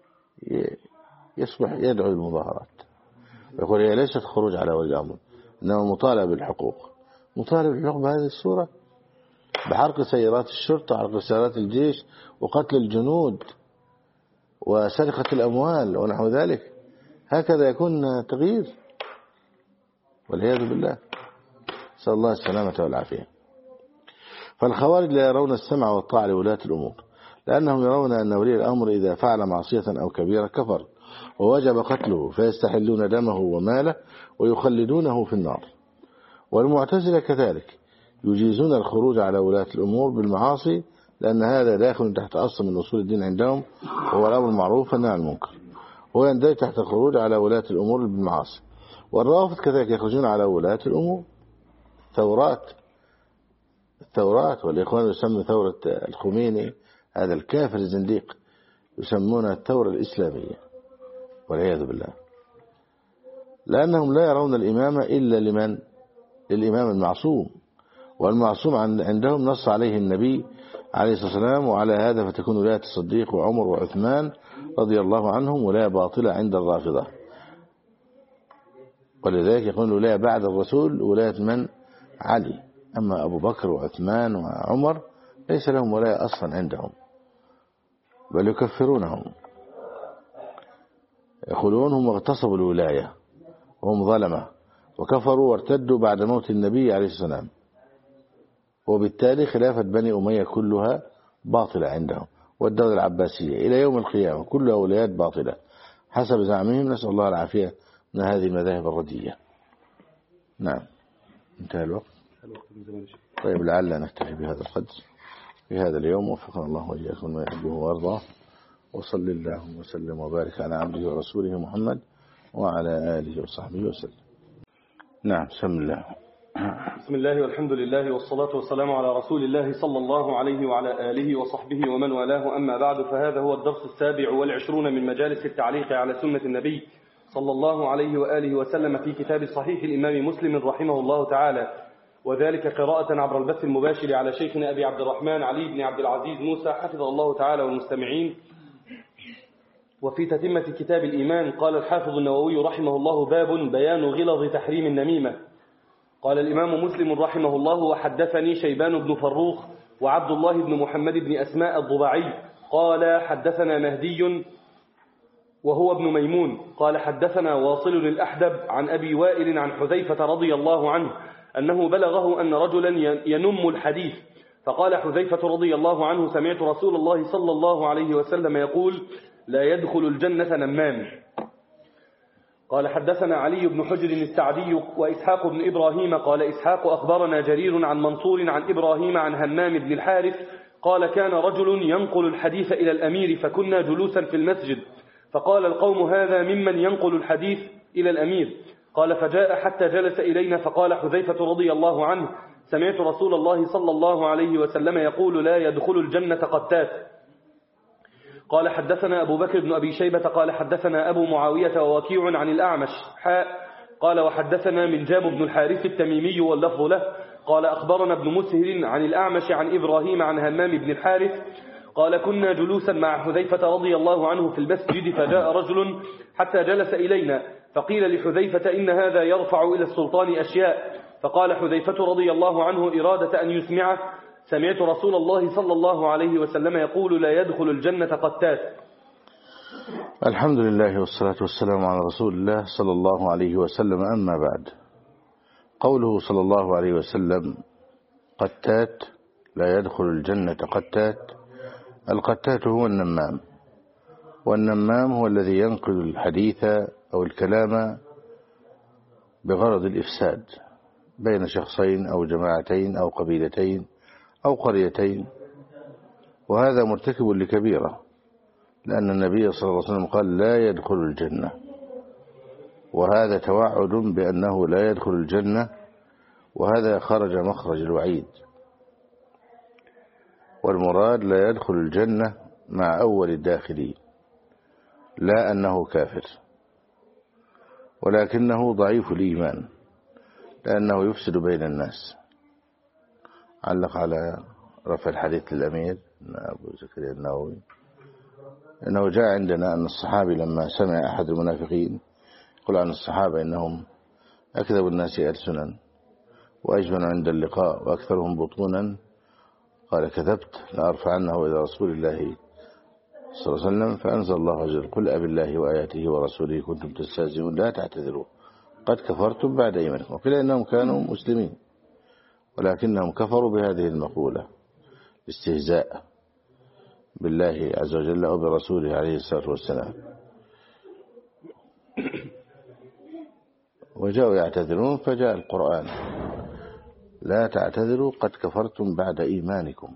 يصبح يدعو للمظاهرات، يقول هي ليست خروج على ولي الأمر، إنما مطالبة بالحقوق. مطالبة بالحقوق بهذه الصورة، بحرق سيارات الشرطة، حرق سيارات الجيش، وقتل الجنود وسرقة الأموال ونحو ذلك، هكذا يكون تغيير؟ والعياذ بالله، نسأل الله السلامة والعافية. فالخوارج لا يرون السمع والطاعة لولاة الأمور، لأنهم يرون أن ولي الأمر إذا فعل معصية أو كبيرة كفر ووجب قتله، فيستحلون دمه وماله ويخلدونه في النار. والمعتزلة كذلك يجيزون الخروج على ولاة الأمور بالمعاصي، لأن هذا داخل تحت أصل من أصول الدين عندهم، هو الأمر المعروف والنهي عن المنكر، هو يندرج تحت الخروج على ولاة الأمور بالمعاصي. والروافض كذلك يخرجون على ولاة الأمور، ثورات الثورات والإخوان يسمى ثورة الخميني، هذا الكافر الزنديق يسمونها الثورة الإسلامية والعياذ بالله، لأنهم لا يرون الإمامة إلا لمن؟ للإمام المعصوم، والمعصوم عندهم نص عليه النبي عليه الصلاة والسلام، وعلى هذا فتكون ولاية الصديق وعمر وعثمان رضي الله عنهم ولاية باطلة عند الرافضة. ولذلك يقول الولاية بعد الرسول ولاية من؟ علي. أما أبو بكر وعثمان وعمر ليس لهم ولاية أصلا عندهم، بل يكفرونهم، يقولون هم اغتصبوا الولاية وهم ظلمة وكفروا وارتدوا بعد موت النبي عليه الصلاة والسلام، وبالتالي خلافة بني أمية كلها باطلة عندهم، والدولة العباسية إلى يوم القيامة كلها ولايات باطلة حسب زعمهم، نسأل الله العافية من هذه المذاهب الردية. نعم، انتهى الوقت. طيب لعل نكتفي بهذا القدر في هذا اليوم، وفقنا الله وإياكم ما يحبه ويرضاه، وصل اللهم وسلم وبارك على عبده ورسوله محمد وعلى آله وصحبه وسلم. نعم، بسم الله. بسم الله والحمد لله والصلاة والسلام على رسول الله صلى الله عليه وعلى آله وصحبه ومن والاه، أما بعد، فهذا هو الدرس السابع والعشرون من مجالس التعليق على سنة النبي صلى الله عليه وآله وسلم في كتاب صحيح الإمام مسلم رحمه الله تعالى، وذلك قراءة عبر البث المباشر على شيخنا أبي عبد الرحمن علي بن عبد العزيز موسى حفظه الله تعالى والمستمعين. وفي تتمة كتاب الإيمان قال الحافظ النووي رحمه الله: باب بيان غلظ تحريم النميمة. قال الإمام مسلم رحمه الله: وحدثني شيبان بن فروخ وعبد الله بن محمد بن أسماء الضبعي قال حدثنا مهدي وهو ابن ميمون قال حدثنا واصل الأحدب عن أبي وائل عن حذيفة رضي الله عنه أنه بلغه أن رجلا ينم الحديث، فقال حذيفة رضي الله عنه: سمعت رسول الله صلى الله عليه وسلم يقول: لا يدخل الجنة نمام. قال حدثنا علي بن حجر السعدي وإسحاق بن إبراهيم قال إسحاق أخبرنا جرير عن منصور عن إبراهيم عن همام بن الحارث قال: كان رجل ينقل الحديث إلى الأمير فكنا جلوسا في المسجد، فقال القوم: هذا ممن ينقل الحديث إلى الأمير. قال: فجاء حتى جلس إلينا، فقال حذيفة رضي الله عنه: سمعت رسول الله صلى الله عليه وسلم يقول: لا يدخل الجنة قتات. قال حدثنا أبو بكر بن أبي شيبة قال حدثنا أبو معاوية ووكيع عن الأعمش حاء قال وحدثنا منجاب بن الحارث التميمي واللفظ له قال أخبرنا ابن مسهر عن الأعمش عن إبراهيم عن همام بن الحارث قال: كنا جلوسا مع حذيفة رضي الله عنه في المسجد، فجاء رجل حتى جلس إلينا، فقيل لحذيفة: إن هذا يرفع إلى السلطان أشياء، فقال حذيفة رضي الله عنه إرادة أن يسمعه: سمعت رسول الله صلى الله عليه وسلم يقول: لا يدخل الجنة قتات. الحمد لله والصلاة والسلام على رسول الله صلى الله عليه وسلم. أما بعد، قوله صلى الله عليه وسلم قتات لا يدخل الجنة قتات، القتات هو النمام، والنمام هو الذي ينقل الحديث أو الكلام بغرض الإفساد بين شخصين أو جماعتين أو قبيلتين أو قريتين، وهذا مرتكب لكبيرة، لأن النبي صلى الله عليه وسلم قال: لا يدخل الجنة، وهذا توعد بأنه لا يدخل الجنة، وهذا خرج مخرج الوعيد. والمراد لا يدخل الجنة مع أول الداخلين، لا أنه كافر، ولكنه ضعيف الإيمان، لأنه يفسد بين الناس. علق على رفع الحديث للأمير أبو زكريا النووي إنه جاء عندنا أن الصحابي لما سمع أحد المنافقين يقول عن الصحابة إنهم أكذب الناس ألسنا وأجبن عند اللقاء وأكثرهم بطونا، قال: كذبت، لأرفعنه إلى رسول الله صلى الله عليه وسلم. فأنزل الله عز وجل: قل أبي الله وآياته ورسوله كنتم تستهزئون لا تعتذروا قد كفرتم بعد إيمانكم. وقيل إنهم كانوا مسلمين ولكنهم كفروا بهذه المقولة استهزاء بالله عز وجل أو برسوله عليه الصلاة والسلام، وجاءوا يعتذرون، فجاء القرآن: لا تعتذروا قد كفرتم بعد إيمانكم.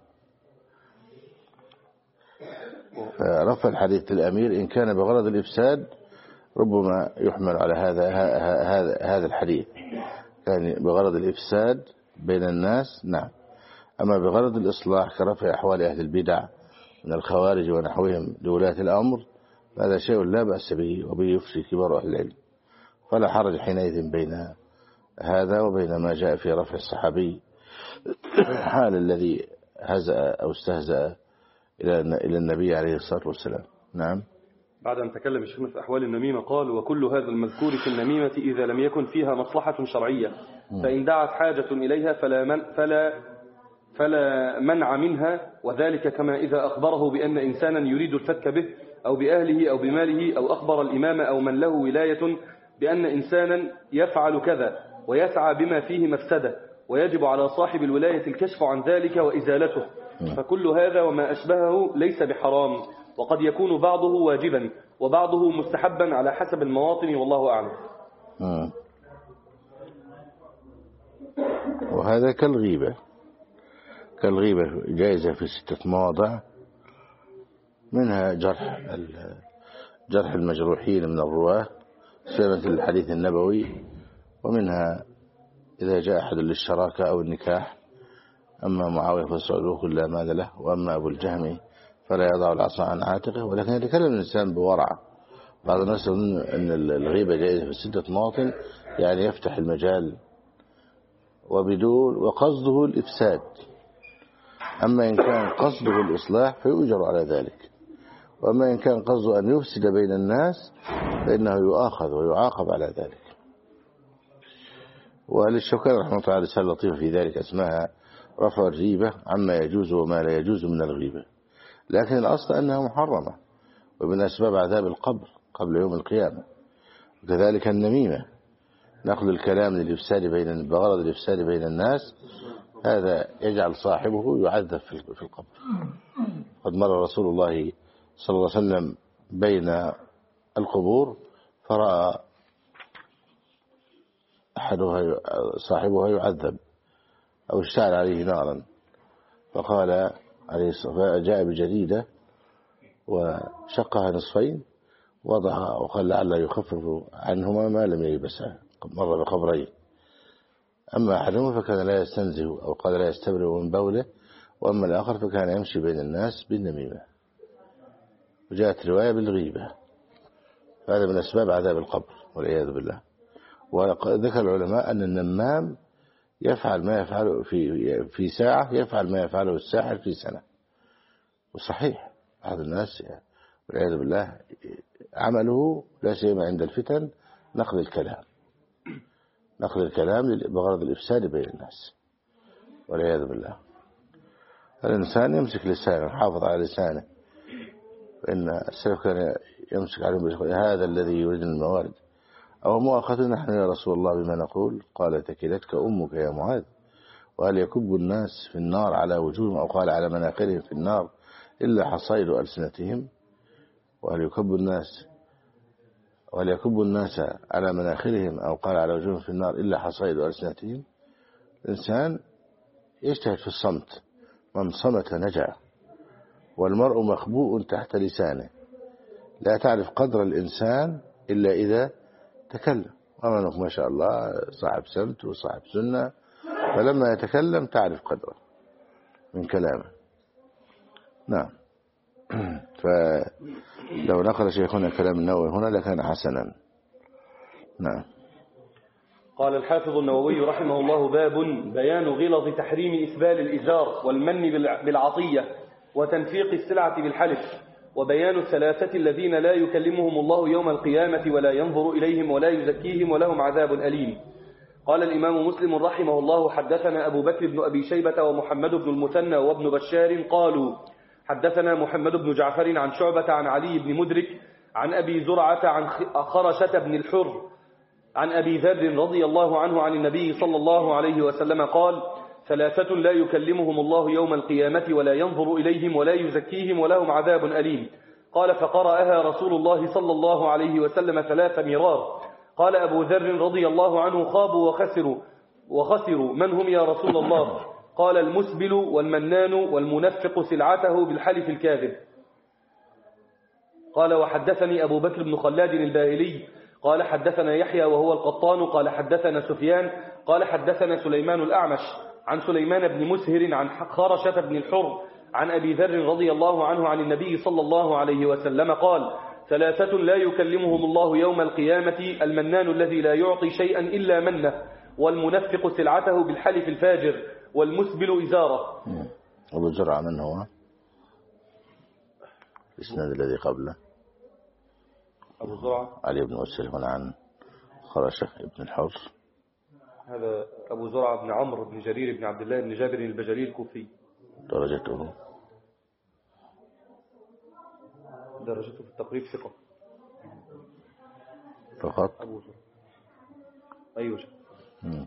فرفع الحديث للأمير إن كان بغرض الإفساد ربما يحمل على هذا هذا هذا الحديث، كان بغرض الإفساد بين الناس نعم، أما بغرض الإصلاح كرفع أحوال أهل البدع من الخوارج ونحوهم لولاة الأمر، هذا شيء لا بأس به، وبه يفشي كبار أهل العلم، فلا حرج حينئذ بين هذا وبين ما جاء في رفع الصحابي حال الذي هزأ أو استهزأ إلى النبي عليه الصلاة والسلام. نعم. بعد أن تكلم الشيخ في أحوال النميمة قال: وكل هذا المذكور في النميمة إذا لم يكن فيها مصلحة شرعية، فإن دعت حاجة إليها فلا من فلا فلا منع منها، وذلك كما إذا أخبره بأن إنسانا يريد الفتك به أو بأهله أو بماله، أو أخبر الإمام أو من له ولاية بأن إنسانا يفعل كذا ويسعى بما فيه مفسدة، ويجب على صاحب الولاية الكشف عن ذلك وإزالته. فكل هذا وما أشبهه ليس بحرام، وقد يكون بعضه واجبا وبعضه مستحبا على حسب المواطن، والله أعلم. وهذا كالغيبة كالغيبة جائزة في ستة مواضع، منها جرح جرح المجروحين من الرواة سنة الحديث النبوي، ومنها إذا جاء أحد للشراكة أو النكاح، أما معاوية فسعلوه لا مال له، وأما أبو الجهم فلا يضع العصا عن عاتقه. ولكن يتكلم الإنسان بورع. بعض الناس يظن أن الغيبة جائزة في ستة مواطن، يعني يفتح المجال وبدون وقصده الإفساد، أما إن كان قصده الإصلاح فيؤجر على ذلك، وأما إن كان قصده أن يفسد بين الناس فإنه يؤاخذ ويعاقب على ذلك. وللشوكاني رحمه الله تعالى رسالة لطيفة في ذلك اسمها رفع الريبة عما يجوز وما لا يجوز من الغيبة، لكن الأصل أنها محرمة ومن أسباب عذاب القبر قبل يوم القيامة. وكذلك النميمة، نقل الكلام للإفساد بين بغرض الإفساد بين الناس، هذا يجعل صاحبه يعذب في القبر. قد مر رسول الله صلى الله عليه وسلم بين القبور فرأى أحدها صاحبها يعذب أو اشتعل عليه نارا، فقال عليه الصلاة جاء بجريدة وشقها نصفين وضعها وقال لعل يخفف عنهما ما لم يلبسها، مر بقبرين. أما أحدهما فكان لا يستنزه أو قال لا يستبرئ من بوله، وأما الآخر فكان يمشي بين الناس بالنميمة. وجاءت رواية بالغيبة، هذا من أسباب عذاب القبر والعياذ بالله. وذكر العلماء أن النمام يفعل ما يفعله في في ساعة يفعل ما يفعله الساحر في سنة. وصحيح بعض الناس والعياذ بالله عمله لا سيما عند الفتن نقل الكلام، نقل الكلام بغرض الإفساد بين الناس والعياذ بالله. الإنسان يمسك لسانه، يحافظ على لسانه، فإن السلف كان يمسك عليهم هذا الذي يريد الموارد أو مؤاخذة نحن يا رسول الله بما نقول؟ قال تكلتك أمك يا معاذ. وهل يكب الناس في النار على وجوههم أو قال على مناخرهم في النار إلا حصائد ألسنتهم؟ وهل يكب الناس وهل يكب الناس على مناخرهم أو قال على وجوههم في النار إلا حصائد ألسنتهم؟ الإنسان يجتهد في الصمت، من صمت نجا، والمرء مخبوء تحت لسانه، لا تعرف قدر الإنسان إلا إذا تكلم. ومنك ما شاء الله صاحب سمت وصاحب سنة، فلما يتكلم تعرف قدره من كلامه. نعم. فلو نقل شيخنا كلام النووي هنا لكان حسنا. نعم. قال الحافظ النووي رحمه الله: باب بيان غلظ تحريم إسبال الإزار والمن بالعطية وتنفيق السلعة بالحلف، وبيان الثلاثة الذين لا يكلمهم الله يوم القيامة ولا ينظر إليهم ولا يزكيهم ولهم عذاب أليم. قال الإمام مسلم رحمه الله: حدثنا أبو بكر بن أبي شيبة ومحمد بن المثنى وابن بشار قالوا حدثنا محمد بن جعفر عن شعبة عن علي بن مدرك عن أبي زرعة عن خرشة بن الحر عن أبي ذر رضي الله عنه عن النبي صلى الله عليه وسلم قال: ثلاثة لا يكلمهم الله يوم القيامة ولا ينظر إليهم ولا يزكيهم ولهم عذاب أليم. قال: فقرأها رسول الله صلى الله عليه وسلم ثلاث مرار. قال أبو ذر رضي الله عنه: خابوا وخسروا وخسروا من هم يا رسول الله؟ قال: المسبل والمنان والمنفق سلعته بالحلف الكاذب. قال: وحدثني أبو بكر بن خلاد الباهلي قال حدثنا يحيى وهو القطان قال حدثنا سفيان قال حدثنا سليمان الأعمش عن سليمان بن مسهر عن خرشة بن الحر عن أبي ذر رضي الله عنه عن النبي صلى الله عليه وسلم قال: ثلاثة لا يكلمهم الله يوم القيامة: المنان الذي لا يعطي شيئا إلا منه، والمنفق سلعته بالحلف الفاجر، والمسبل إزاره. أبو زرعة من هو؟ الإسناد الذي قبله أبو زرعة علي بن مسهر عن خرشة بن الحر. هذا أبو زرعة بن عمرو بن جرير بن عبد الله بن جابر البجلي الكوفي. درجته درجته في التقريب ثقة فقط. أبو زرعة أيوة مم.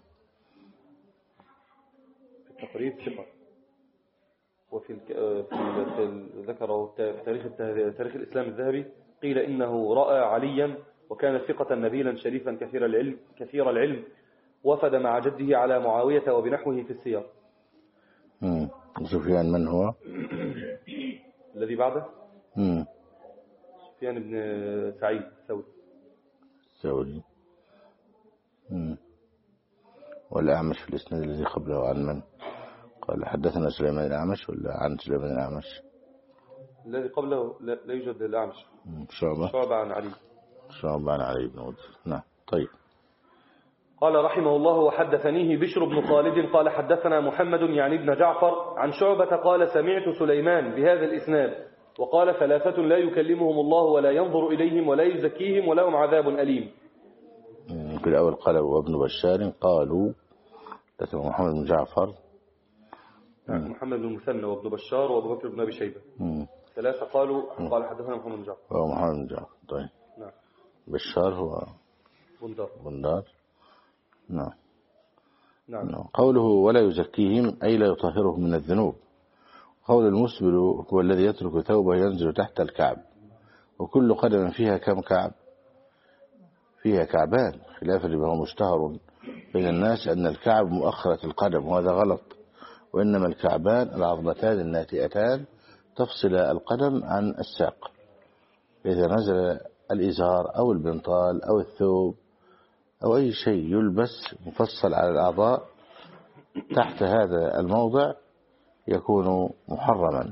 في التقريب ثقة. وفي الك... في ال... ذكره في تاريخ تاريخ الإسلام الذهبي قيل إنه رأى عليا وكان ثقة نبيلا شريفا كثير العلم كثير العلم وفد مع جده على معاوية وبنحوه في السير. امم سفيان من هو؟ الذي بعده امم سفيان بن سعيد ثوري. ثوري. امم والأعمش في الإسناد الذي قبله عن من؟ قال حدثنا سليمان الأعمش ولا عن سليمان الأعمش؟ الذي قبله لا يوجد الأعمش. شعبة شعبة عن علي. شعبة عن علي بن مسهر. نعم. طيب. قال رحمه الله: وحدثنيه بشر بن خالد قال حدثنا محمد يعني ابن جعفر عن شعبة قال سمعت سليمان بهذا الإسناد وقال: ثلاثة لا يكلمهم الله ولا ينظر إليهم ولا يزكيهم ولهم عذاب أليم. في الأول قال وابن بشار قالوا حدثنا محمد بن جعفر محمد بن المثنى وابن بشار وابو بكر بن أبي شيبة. ثلاثة قالوا مم. قال حدثنا محمد بن جعفر. هو محمد بن جعفر. طيب. نعم. بشار هو بندار. بندار. نعم. نعم. نعم. قوله ولا يزكيهم أي لا يطهرهم من الذنوب. قول المسبل هو الذي يترك ثوبه ينزل تحت الكعب، وكل قدم فيها كم كعب؟ فيها كعبان، خلافا لما هو مشتهر بين الناس أن الكعب مؤخرة القدم، وهذا غلط، وإنما الكعبان العظمتان الناتئتان تفصل القدم عن الساق. إذا نزل الإزار أو البنطال أو الثوب أو أي شيء يلبس مفصل على الأعضاء تحت هذا الموضع يكون محرما.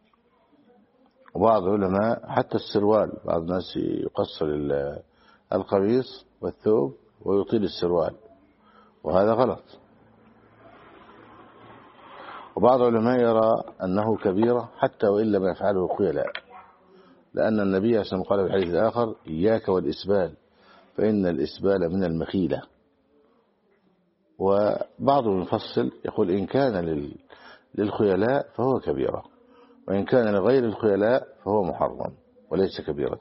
وبعض العلماء حتى السروال، بعض الناس يقصر القميص والثوب ويطيل السروال، وهذا غلط. وبعض العلماء يرى أنه كبيرة حتى وإن لم يفعله خيلاء، لأن النبي صلى الله عليه وسلم قال في الحديث الآخر: إياك والإسبال فإن الإسبال من المخيلة. وبعضهم يفصل يقول إن كان للخيلاء فهو كبيرة، وإن كان لغير الخيلاء فهو محرم وليس كبيرة.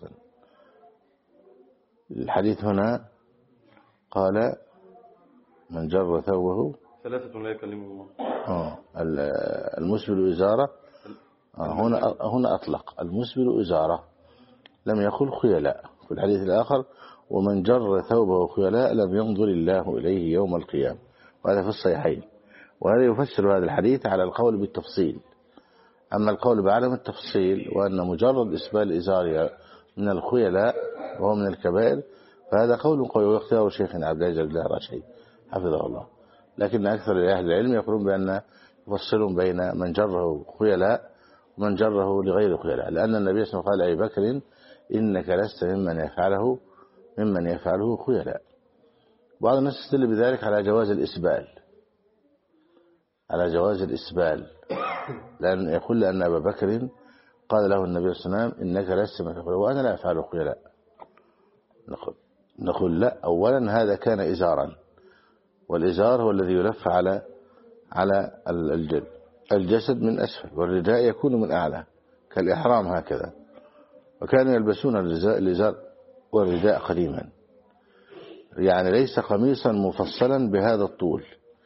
الحديث هنا قال من جر ثوبه ثلاثة لا يكلمه الله. آه المسبل إزارة. آه هنا هنا أطلق المسبل إزارة، لم يقل خيلاء. في الحديث الآخر ومن جر ثوبه خيلاء لم ينظر الله إليه يوم القيامة، وهذا في الصحيحين. وهذا يفسر هذا الحديث على القول بالتفصيل. أما القول بعدم التفصيل وأن مجرد إسبال إزار من الخيلاء وهو من الكبائر، فهذا قول قوي واختيار شيخنا عبد العزيز بن رشيد حفظه الله. لكن أكثر أهل العلم يقولون بأن يفصلون بين من جره خيلاء ومن جره لغير خيلاء، لأن النبي صلى الله عليه وسلم قال أبي بكر إنك لست ممن يفعله ممن يفعله خيلاء. بعض الناس يستدل بذلك على جواز الإسبال، على جواز الإسبال، لأن يقول لأن أبا بكر قال له النبي صلى الله عليه وسلم إنك لست ممن يفعله وأنا لا أفعله خيلاء. نقول نقول لا، أولا هذا كان إزارا، والإزار هو الذي يلف على على الجسد من أسفل، والرداء يكون من أعلى كالإحرام هكذا، وكانوا يلبسون الإزار والرداء قديما، يعني ليس قميصا مفصلا بهذا الطول.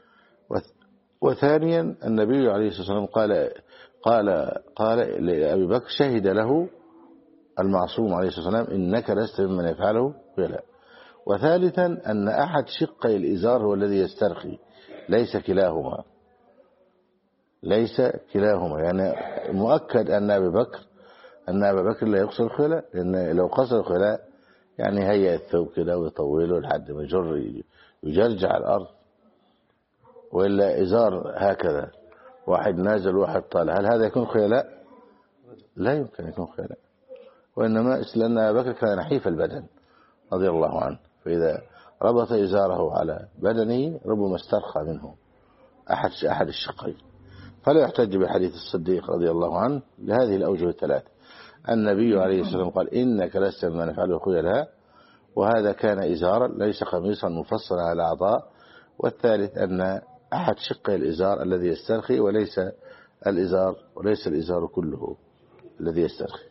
وثانيا النبي عليه الصلاة والسلام قال قال قال لأبي بكر شهد له المعصوم عليه الصلاة والسلام إنك لست ممن يفعله خيلاء. وثالثا أن أحد شقي الإزار هو الذي يسترخي، ليس كلاهما، ليس كلاهما. يعني مؤكد أن أبي بكر أن أبا بكر لا يقصر الخيلاء، لأن لو قصر الخيلاء يعني هيئ الثوب كده ويطوله لحد ما يجر يجرجع الأرض، وإلا إزار هكذا واحد نازل واحد طالع، هل هذا يكون خيلاء؟ لا يمكن يكون خيلاء. وإنما لأن أبا بكر كان نحيف البدن رضي الله عنه، فإذا ربط إزاره على بدنه ربما استرخى منه أحد أحد الشقين. فلا يحتج بحديث الصديق رضي الله عنه لهذه الأوجه الثلاثة. النبي عليه الصلاة والسلام قال إنك لست ممن يفعله خيلاء، وهذا كان إزارا ليس قميصا مفصلا على الأعضاء. والثالث أن أحد شقي الإزار الذي يسترخي، وليس الإزار وليس الإزار كله الذي يسترخي.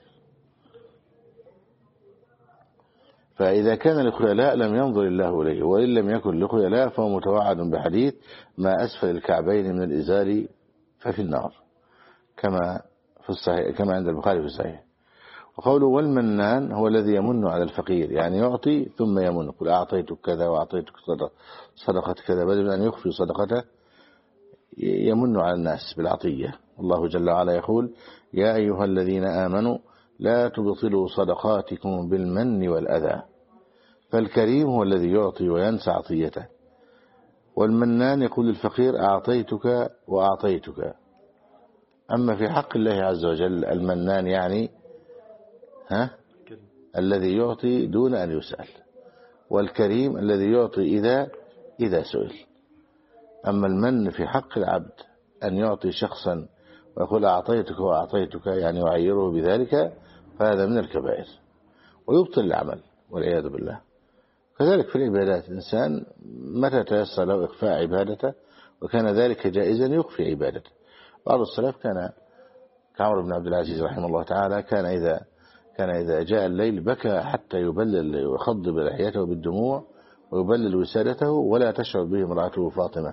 فإذا كان لخيلاء لم ينظر الله إليه، وإن لم يكن لخيلاء فهو متوعد بحديث ما أسفل الكعبين من الإزار ففي النار، كما في الصحيح كما عند البخاري في الصحيح. وقوله والمنان هو الذي يمن على الفقير، يعني يعطي ثم يمن، قل أعطيتك كذا وأعطيتك صدقة كذا، بدل أن يخفي صدقته يمن على الناس بالعطية. الله جل وعلا يقول يا أيها الذين آمنوا لا تبطلوا صدقاتكم بالمن والأذى. فالكريم هو الذي يعطي وينسى عطيته، والمنان يقول للفقير أعطيتك وأعطيتك. أما في حق الله عز وجل المنان يعني ها الذي يعطي دون أن يسأل، والكريم الذي يعطي إذا إذا سئل. أما المن في حق العبد أن يعطي شخصا ويقول أعطيتك وأعطيتك يعني يعيره بذلك، فهذا من الكبائر ويبطل العمل والعياذ بالله. كذلك في العبادات، الإنسان متى تيسر له إخفاء عبادته وكان ذلك جائزا يخفي عبادته. بعض السلف كان كعمر بن عبد العزيز رحمه الله تعالى كان إذا كان إذا جاء الليل بكى حتى يبلل ويخضب لحيته بالدموع ويبلل وسادته ولا تشعر به امرأته فاطمة.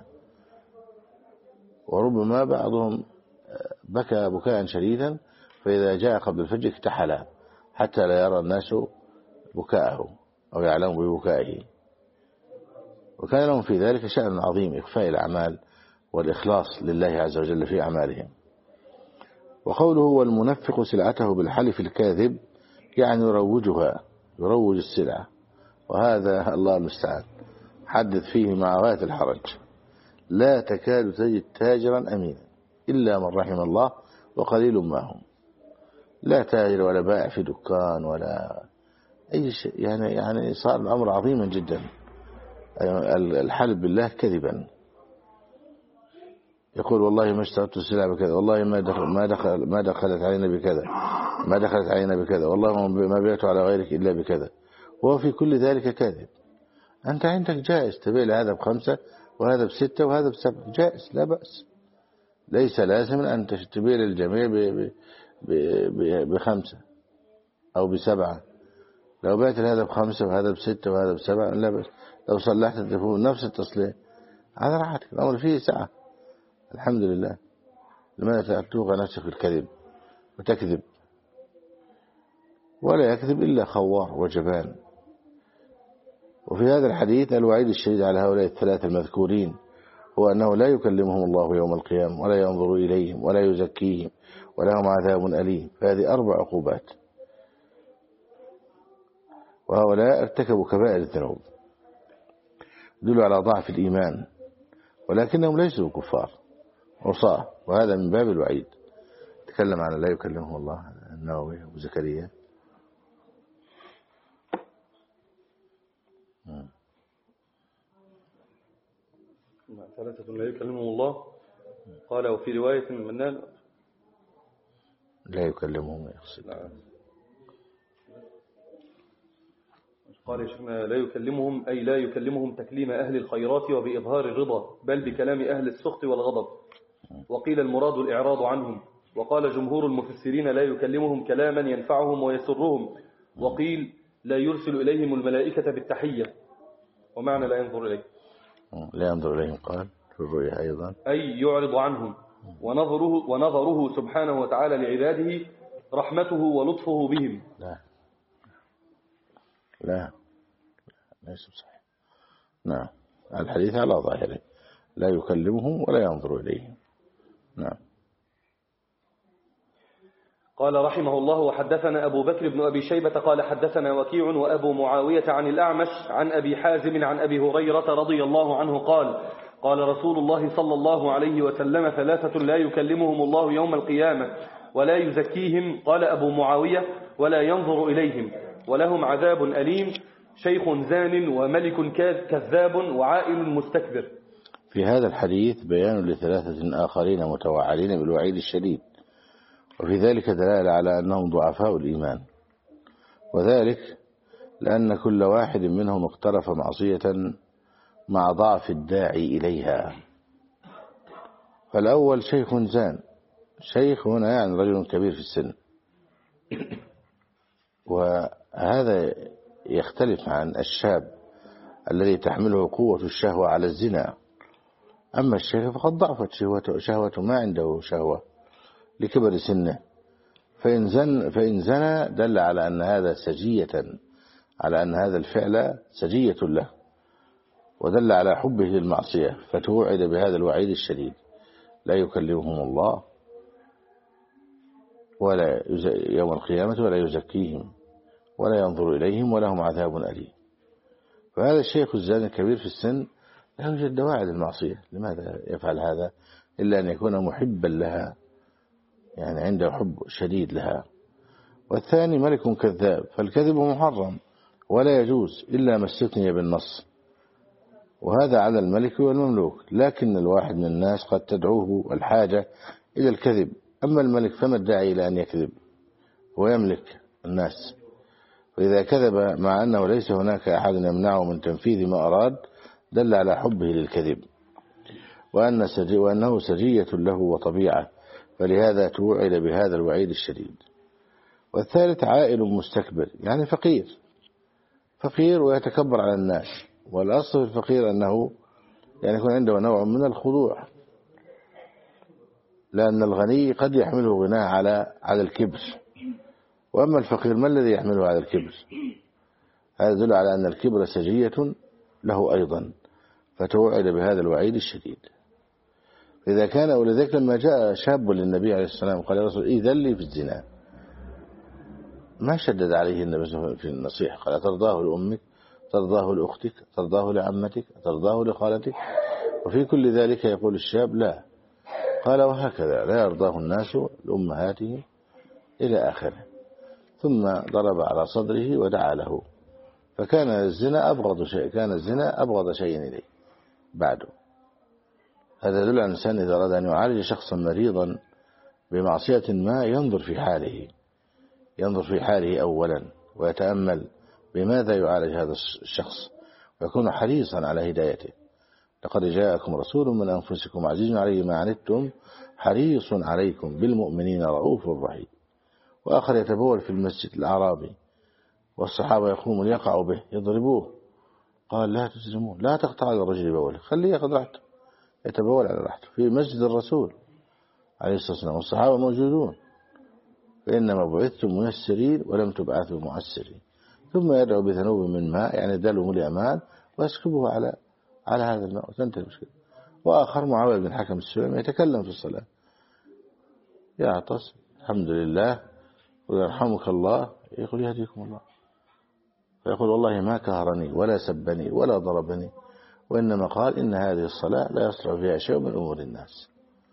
وربما بعضهم بكى بكاء شديدا، فإذا جاء قبل الفجر اكتحل حتى لا يرى الناس بكاءه أو يعلموا ببكائه. وكان لهم في ذلك شأن عظيم، إخفاء الأعمال والإخلاص لله عز وجل في أعمالهم. وقوله والمنفق سلعته بالحلف الكاذب يعني يروجها، يروج السلعة، وهذا الله المستعان حدث فيه مع غاية الحرج. لا تكاد تجد تاجرا أمينا إلا من رحم الله وقليل ما هم. لا تاجر ولا بائع في دكان ولا أي شيء، يعني يعني صار الأمر عظيما جدا، الحلف بالله كذبا. يقول والله ما اشتريت السلعة بكذا، والله ما دخل ما دخل ما دخلت علينا بكذا، ما دخلت علينا بكذا، والله ما بيعت على غيرك إلا بكذا، وهو في كل ذلك كاذب. أنت عندك جائز تبيع لهذا بخمسة وهذا بستة وهذا بسبعة جائز لا بأس. ليس لازما أن تشتبه للجميع بخمسة أو بسبعة. لو بعت هذا بخمسة وهذا بستة وهذا بسبعة لا بأس. لو صلحت التليفون نفس التصليح هذا راحتك، الأمر فيه سعة الحمد لله. لماذا توقع نفسك في الكذب وتكذب؟ ولا يكذب إلا خوار وجبان. وفي هذا الحديث الوعيد الشديد على هؤلاء الثلاثة المذكورين هو أنه لا يكلمهم الله يوم القيامة ولا ينظر إليهم ولا يزكيهم ولهم عذاب أليم. فهذه أربع عقوبات، وهؤلاء ارتكبوا كبائر الذنوب يدل على ضعف الإيمان، ولكنهم ليسوا كفار عصاة، وهذا من باب الوعيد. تكلم عن لا يكلمهم الله النووي وزكريا. ثلاثة لا يكلمهم الله. قال وفي رواية من منان لا يكلمهم يقصد. قال يا شيخنا لا يكلمهم أي لا يكلمهم تكليم أهل الخيرات وبإظهار الرضا، بل بكلام أهل السخط والغضب. وقيل المراد الإعراض عنهم. وقال جمهور المفسرين لا يكلمهم كلاما ينفعهم ويسرهم. وقيل لا يرسل إليهم الملائكة بالتحية، ومعنى لا ينظر إليه لا ينظر إليهم قال في الرؤيا أيضا أي يعرض عنهم. ونظره, ونظره سبحانه وتعالى لعباده رحمته ولطفه بهم. لا لا ليس صحيح. نعم الحديث على ظاهره لا يكلمهم ولا ينظر إليهم. نعم. قال رحمه الله وحدثنا أبو بكر بن أبي شيبة قال حدثنا وكيع وأبو معاوية عن الأعمش عن أبي حازم عن أبي هريرة رضي الله عنه قال قال رسول الله صلى الله عليه وسلم ثلاثة لا يكلمهم الله يوم القيامة ولا يزكيهم. قال أبو معاوية ولا ينظر إليهم ولهم عذاب أليم شيخ زان وملك كذاب وعائل مستكبر. في هذا الحديث بيان لثلاثة آخرين متوعدين بالوعيد الشديد، وفي ذلك دلالة على أنهم ضعفاء الإيمان، وذلك لأن كل واحد منهم اقترف معصية مع ضعف الداعي إليها. فالأول شيخ زان. شيخ هنا يعني رجل كبير في السن، وهذا يختلف عن الشاب الذي تحمله قوة الشهوة على الزنا. أما الشيخ فقد ضعفت شهوته, شهوته ما عنده شهوة لكبر سنه، فإن زن فإن زنى دل على أن هذا سجية، على أن هذا الفعل سجية له، ودل على حبه للمعصية، فتوعد بهذا الوعيد الشديد لا يكلمهم الله ولا يوم القيامة ولا يزكيهم ولا ينظر إليهم ولهم عذاب أليم. فهذا الشيخ الزاني الكبير في السن لا يوجد دواعي للمعصية. لماذا يفعل هذا إلا أن يكون محبا لها، يعني عنده حب شديد لها. والثاني ملك كذاب، فالكذب محرم ولا يجوز إلا ما استثني بالنص، وهذا على الملك والمملوك. لكن الواحد من الناس قد تدعوه الحاجة إلى الكذب، أما الملك فما الداعي إلى أن يكذب ويملك الناس. وإذا كذب مع أنه ليس هناك أحد يمنعه من تنفيذ ما أراد دل على حبه للكذب، وأن سجي وأنه سجية له وطبيعة، فلهذا توعد بهذا الوعيد الشديد. والثالث عائل مستكبر، يعني فقير فقير ويتكبر على الناس. والأصل في الفقير أنه يعني يكون عنده نوع من الخضوع، لأن الغني قد يحمله غناه على على الكبر، وأما الفقير ما الذي يحمله على الكبر؟ هذا يدل على أن الكبر سجية له أيضا، فتوعد بهذا الوعيد الشديد. إذا كان ولذلك لما جاء شاب للنبي عليه السلام قال يا رسول إذن لي في الزنا، ما شدد عليه النبي في النصيحة، قال ترضاه لأمك، ترضاه لأختك، ترضاه لعمتك، ترضاه لخالتك. وفي كل ذلك يقول الشاب لا، قال وهكذا لا يرضاه الناس لأمهاتهم إلى آخره. ثم ضرب على صدره ودعا له، فكان الزنا أبغض شيء، كان الزنا أبغض شيء إليه بعده. هذا يدل على الإنسان إذا أراد أن يعالج شخصا مريضا بمعصية ما ينظر في حاله، ينظر في حاله أولا ويتأمل بماذا يعالج هذا الشخص، ويكون حريصا على هدايته. لقد جاءكم رسول من أنفسكم عزيز عليه ما عنتم حريص عليكم بالمؤمنين رؤوف رحيم. وآخر يتبول في المسجد الأعرابي والصحابة يقومون يقعوا به يضربوه، قال لا تسلموه، لا تقطع على الرجل بوله، خليه يأخذ راحته يتبول على راحته في مسجد الرسول عليه الصلاة والسلام والصحابة موجودون، فإنما بعثتم ميسرين ولم تبعثوا معسرين. ثم يدعو بذنوب من ماء، يعني دلو ملء ماء ويسكبه على على هذا الماء وتنتهي المشكلة. وآخر معاوية بن حكم السلمي يتكلم في الصلاة يعطس الحمد لله ويرحمك الله، يقول يهديكم الله، فيقول والله ما كهرني ولا سبني ولا ضربني، وإنما قال إن هذه الصلاة لا يصلح فيها شيء من أمور الناس.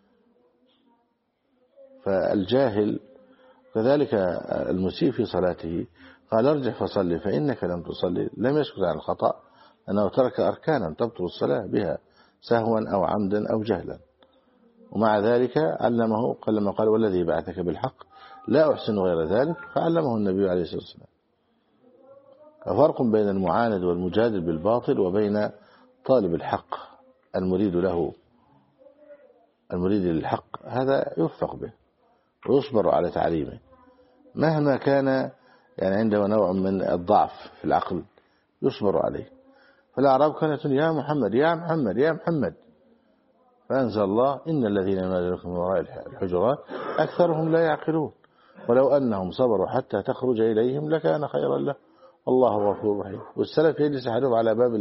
فالجاهل كذلك المسيء في صلاته قال ارجع فصلي فإنك لم تصلي، لم يسكت عن الخطأ أنه ترك أركانا تبطل الصلاة بها سهوا أو عمدا أو جهلا، ومع ذلك علمه قال لما قال والذي بعثك بالحق لا أحسن غير ذلك، فعلمه النبي عليه الصلاة والسلام. ففرق بين المعاند والمجادل بالباطل وبين طالب الحق المريد له المريد للحق، هذا يوفق به ويصبر على تعليمه مهما كان يعني عنده نوع من الضعف في العقل يصبر عليه. فالأعراب كانت يا محمد يا محمد يا محمد، فأنزل الله إن الذين ينادونكم من وراء الحجرات أكثرهم لا يعقلون ولو أنهم صبروا حتى تخرج إليهم لكان خيرا له والله غفور رحيم. والسلف يجلس أحدهم على باب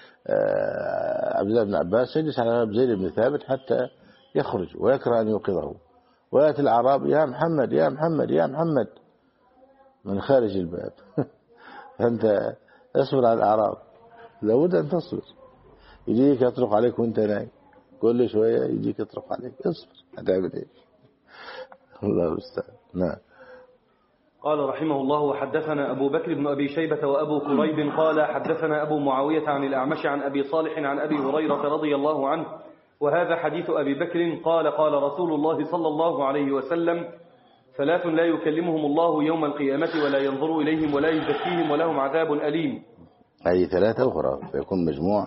عبد الله بن عباس، يجلس على باب زيد بن ثابت حتى يخرج ويكره أن يوقظه، ويأتي الأعراب يا محمد يا محمد يا محمد من خارج الباب فأنت اصبر على الأعراب، لابد أن تصبر، يجيك يطرق عليك وانت نايم كل شوية يجيك يطرق عليك، اصبر هتعمل ايه؟ الله المستعان. نعم. قال رحمه الله وحدثنا أبو بكر بن أبي شيبة وأبو كريب قال حدثنا أبو معاوية عن الأعمش عن أبي صالح عن أبي هريرة رضي الله عنه، وهذا حديث أبي بكر قال قال رسول الله صلى الله عليه وسلم ثلاث لا يكلمهم الله يوم القيامة ولا ينظر إليهم ولا يزكيهم ولهم عذاب أليم. هذه ثلاثة أخرى فيكون مجموع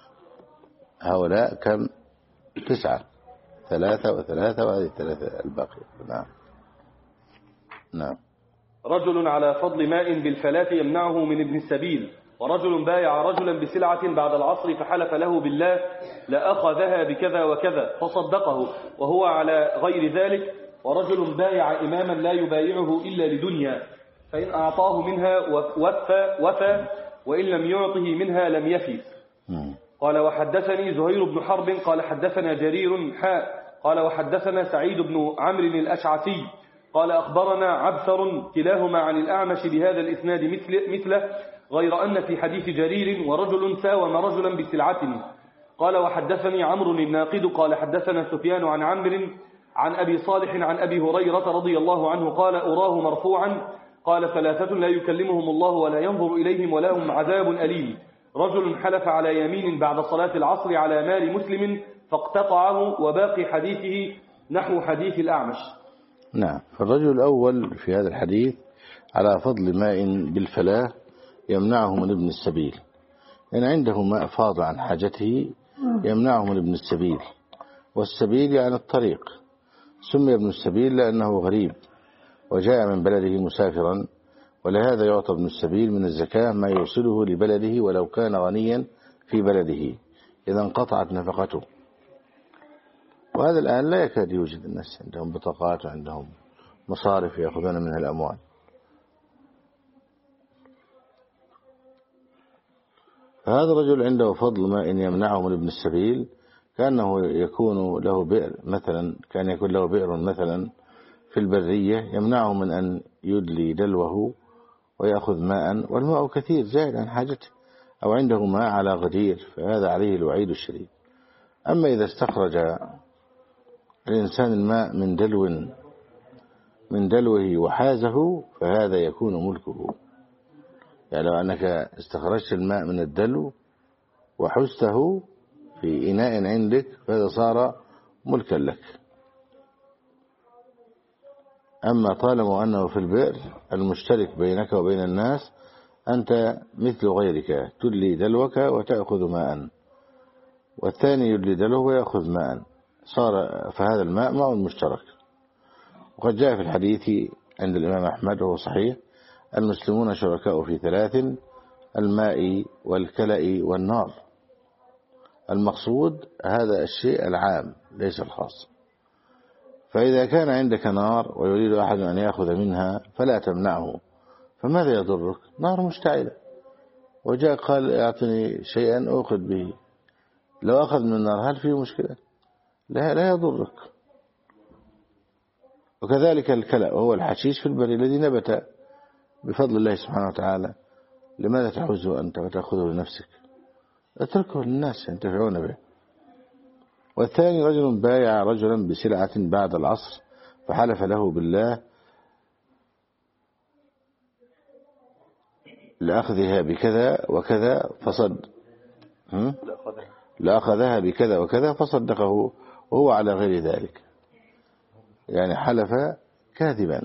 هؤلاء كم؟ تسعة، ثلاثة وثلاثة وهذه الثلاثة الباقية. نعم. نعم. رجل على فضل ماء بالفلاة يمنعه من ابن السبيل، ورجل بايع رجلا بسلعة بعد العصر فحلف له بالله لأخذها بكذا وكذا فصدقه وهو على غير ذلك، ورجل بايع إماما لا يبايعه إلا لدنيا فإن أعطاه منها وفى, وفى وإن لم يعطه منها لم يفي. قال وحدثني زهير بن حرب قال حدثنا جرير حاء قال وحدثنا سعيد بن عمرو الأشعثي قال أخبرنا عبثر كلاهما عن الأعمش بهذا الإسناد مثل مثله غير أن في حديث جرير ورجل ساوم رجلا بسلعته. قال وحدثني عمرو الناقد قال حدثنا سفيان عن عمرو عن أبي صالح عن أبي هريرة رضي الله عنه قال أراه مرفوعا قال ثلاثة لا يكلمهم الله ولا ينظر إليهم ولهم عذاب أليم، رجل حلف على يمين بعد صلاة العصر على مال مسلم فاقتطعه وباقي حديثه نحو حديث الأعمش. نعم. فالرجل الأول في هذا الحديث على فضل ماء بالفلاة يمنعه من ابن السبيل، يعني عنده ماء فاض عن حاجته يمنعه من ابن السبيل، والسبيل يعني الطريق، سمي ابن السبيل لأنه غريب وجاء من بلده مسافرا، ولهذا يعطى ابن السبيل من الزكاة ما يوصله لبلده ولو كان غنيا في بلده إذا انقطعت نفقته. وهذا الآن لا يكاد يوجد، الناس عندهم بطاقات وعندهم مصارف يأخذون منها الأموال. فهذا الرجل عنده فضل ما إن يمنعه من ابن السبيل، كأنه يكون له بئر مثلا، كان يكون له بئر مثلا في البرية يمنعه من أن يدلي دلوه ويأخذ ماء، والماء كثير زائد عن حاجته، أو عنده ماء على غدير، فهذا عليه الوعيد الشديد. أما إذا استخرج الإنسان الماء من دلو من دلوه وحازه فهذا يكون ملكه، يعني لو أنك استخرجت الماء من الدلو وحزته في إناء عندك فهذا صار ملكا لك. أما طالما أنه في البئر المشترك بينك وبين الناس أنت مثل غيرك تدلي دلوك وتأخذ ماء، والثاني يجلد له ويأخذ ماء، صار فهذا الماء ماء مشترك. وقد جاء في الحديث عند الإمام أحمد وهو صحيح: المسلمون شركاء في ثلاث: الماء والكلأ والنار. المقصود هذا الشيء العام ليس الخاص. فإذا كان عندك نار ويريد أحد أن يأخذ منها فلا تمنعه، فماذا يضرك؟ نار مشتعلة، وجاء قال أعطني شيئا أوقد به، لو أخذ من النار هل فيه مشكلة؟ لا, لا يضرك. وكذلك الكلأ وهو الحشيش في البر الذي نبت بفضل الله سبحانه وتعالى، لماذا تحوزه أنت وتأخذه لنفسك؟ اتركه للناس ينتفعون به. والثاني: رجل بايع رجلا بسلعة بعد العصر فحلف له بالله لأخذها بكذا وكذا فصد لأخذها بكذا وكذا فصدقه وهو على غير ذلك، يعني حلف كاذبا.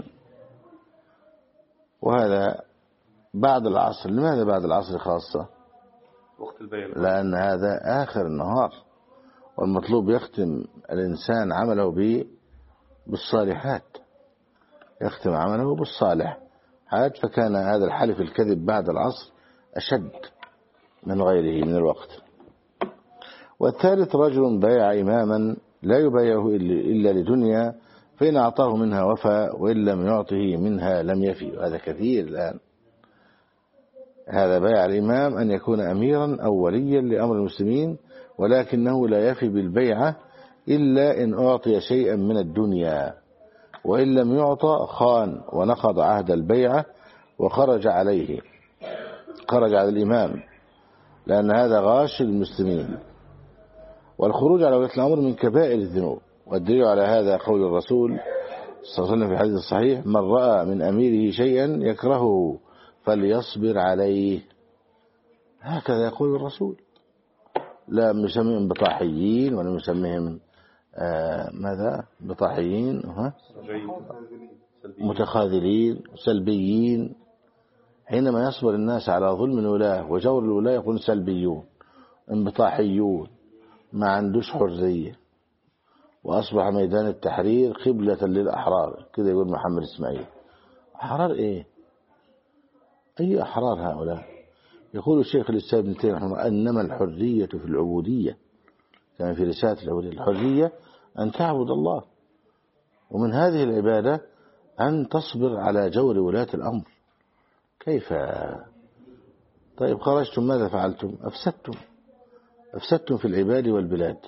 وهذا بعد العصر. لماذا بعد العصر خاصة؟ وقت البيع، لأن هذا آخر النهار، والمطلوب يختم الإنسان عمله بالصالحات، يختم عمله بالصالح حاج. فكان هذا الحلف الكذب بعد العصر أشد من غيره من الوقت. والثالث: رجل بايع إماما لا يبايعه إلا لدنيا، فإن أعطاه منها وفى وإن لم يعطه منها لم يفي. وهذا كثير الآن. هذا بايع الإمام أن يكون أميرا أو وليا لأمر المسلمين، ولكنه لا يفي بالبيعة إلا إن أعطي شيئا من الدنيا، وإن لم يعطى خان ونقض عهد البيعة وخرج عليه، خرج على الإمام، لأن هذا غاش المسلمين. والخروج على ولاة الأمر من كبائر الذنوب. والدليل على هذا قول الرسول صلى الله عليه وسلم في الحديث الصحيح: من رأى من أميره شيئا يكرهه فليصبر عليه. هكذا يقول الرسول، لا نسميهم بطاحيين ولا نسميهم آه ماذا بطاحيين ها متخاذلين سلبيين. حينما يصبر الناس على ظلم الولاة وجور الولاة يقولون سلبيون انبطاحيون، ما عندوش حرية. وأصبح ميدان التحرير قبلة للأحرار، كده يقول محمد إسماعيل. أحرار إيه؟ أي أحرار هؤلاء؟ يقول الشيخ الإسلام ابن تيمية رحمه الله: إنما الحرية في العبودية، كما في رسالة العبودية. الحرية أن تعبد الله، ومن هذه العبادة أن تصبر على جور ولاة الأمر. كيف؟ طيب خرجتم ماذا فعلتم؟ أفسدتم أفسدتم في العباد والبلاد.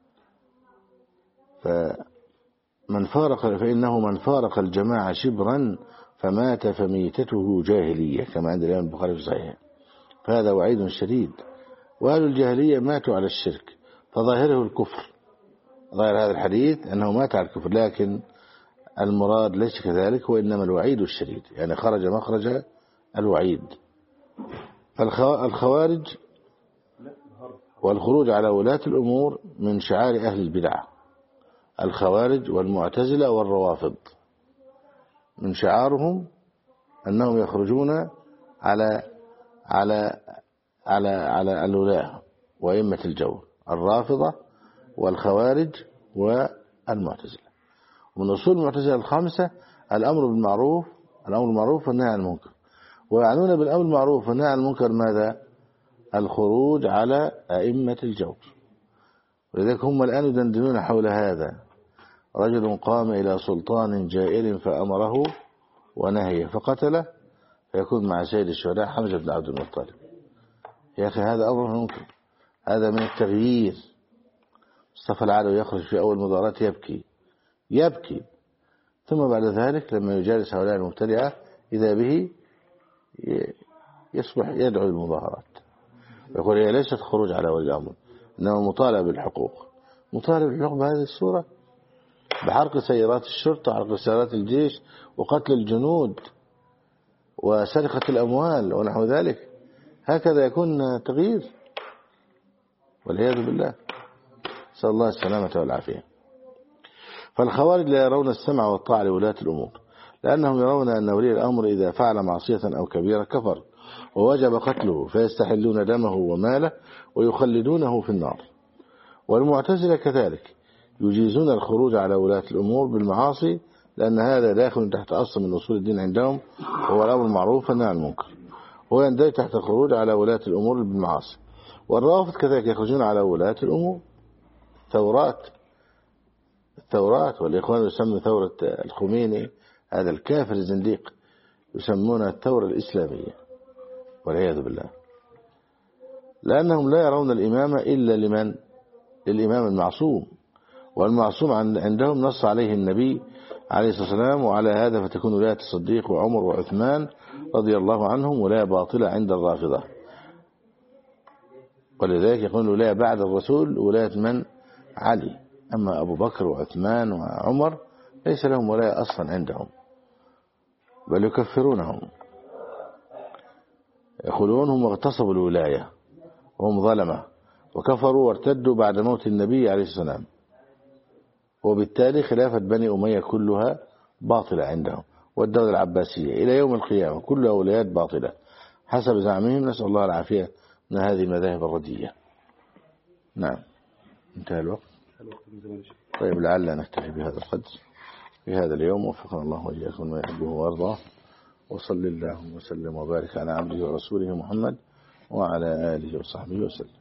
فمن فارق فإنه من فارق الجماعة شبرا فمات فميتته جاهلية، كما عند الإمام البخاري في صحيحه. فهذا وعيد شديد. وأهل الجاهلية ماتوا على الشرك، فظاهره الكفر. ظاهر هذا الحديث أنه مات على الكفر، لكن المراد ليس كذلك، وإنما الوعيد الشديد، يعني خرج مخرج الوعيد. فالخوارج والخروج على ولاة الأمور من شعار أهل البدع. الخوارج والمعتزلة والروافض من شعارهم أنهم يخرجون على على على على الولاة وأئمة الجور، الرافضة والخوارج والمعتزلة. ومن أصول المعتزلة الخمسة الأمر بالمعروف الأمر بالمعروف والنهي عن المنكر. ويعنون بالأمر بالمعروف والنهي عن المنكر ماذا؟ الخروج على أئمة الجور. ولذلك هم الآن يدندنون حول هذا. رجل قام إلى سلطان جائر فأمره ونهيه فقتله، فيكون مع سيد الشهداء حمزة بن عبد المطلب. يا أخي هذا أمر ممكن، هذا من التغيير. مصطفى العلوي يخرج في أول مظاهرات يبكي يبكي ثم بعد ذلك لما يجالس هؤلاء المبتدعة إذا به يصبح يدعو المظاهرات، يقول هي ليست خروج على ولي الأمر، إنما مطالبة بالحقوق. مطالبة بالحقوق بهذه الصورة، بحرق سيارات الشرطة، حرق سيارات الجيش، وقتل الجنود وسرقة الأموال ونحو ذلك. هكذا يكون تغيير، والعياذ بالله، نسأل الله السلامة والعافية. فالخوارج لا يرون السمع والطاعة لولاة الأمور، لأنهم يرون أن ولي الأمر إذا فعل معصية أو كبيرة كفر ووجب قتله، فيستحلون دمه وماله ويخلدونه في النار. والمعتزلة كذلك يجيزون الخروج على ولاة الأمور بالمعاصي، لأن هذا داخل تحت أصل من أصول الدين عندهم، هو الأمر المعروف والنهي عن المنكر، هو يندرج تحت الخروج على ولاة الأمور بالمعاصي. والرافض كذلك يخرجون على ولاة الأمور، ثورات الثورات والإخوان يسمى ثورة الخميني، هذا الكافر الزنديق يسمونها الثورة الإسلامية والعياذ بالله، لأنهم لا يرون الإمامة إلا لمن؟ للإمام المعصوم، والمعصوم عندهم نص عليه النبي عليه الصلاة والسلام، وعلى هذا فتكون ولاية الصديق وعمر وعثمان رضي الله عنهم ولاية باطلة عند الرافضة. ولذلك يقول ولاية بعد الرسول ولاية من؟ علي. أما أبو بكر وعثمان وعمر ليس لهم ولاية أصلا عندهم، بل يكفرونهم، يقولون هم اغتصبوا الولاية وهم ظلمة وكفروا وارتدوا بعد موت النبي عليه الصلاة والسلام، وبالتالي خلافة بني أمية كلها باطلة عندهم، والدولة العباسية إلى يوم القيامة كلها ولايات باطلة حسب زعمهم، نسأل الله العافية من هذه المذاهب الردية. نعم، انتهى الوقت. طيب لعل نكتفي بهذا القدر في هذا اليوم، وفقنا الله وإياكم ما يحبه ويرضاه، وصل اللهم وسلم وبارك على عبده ورسوله محمد وعلى آله وصحبه وسلم.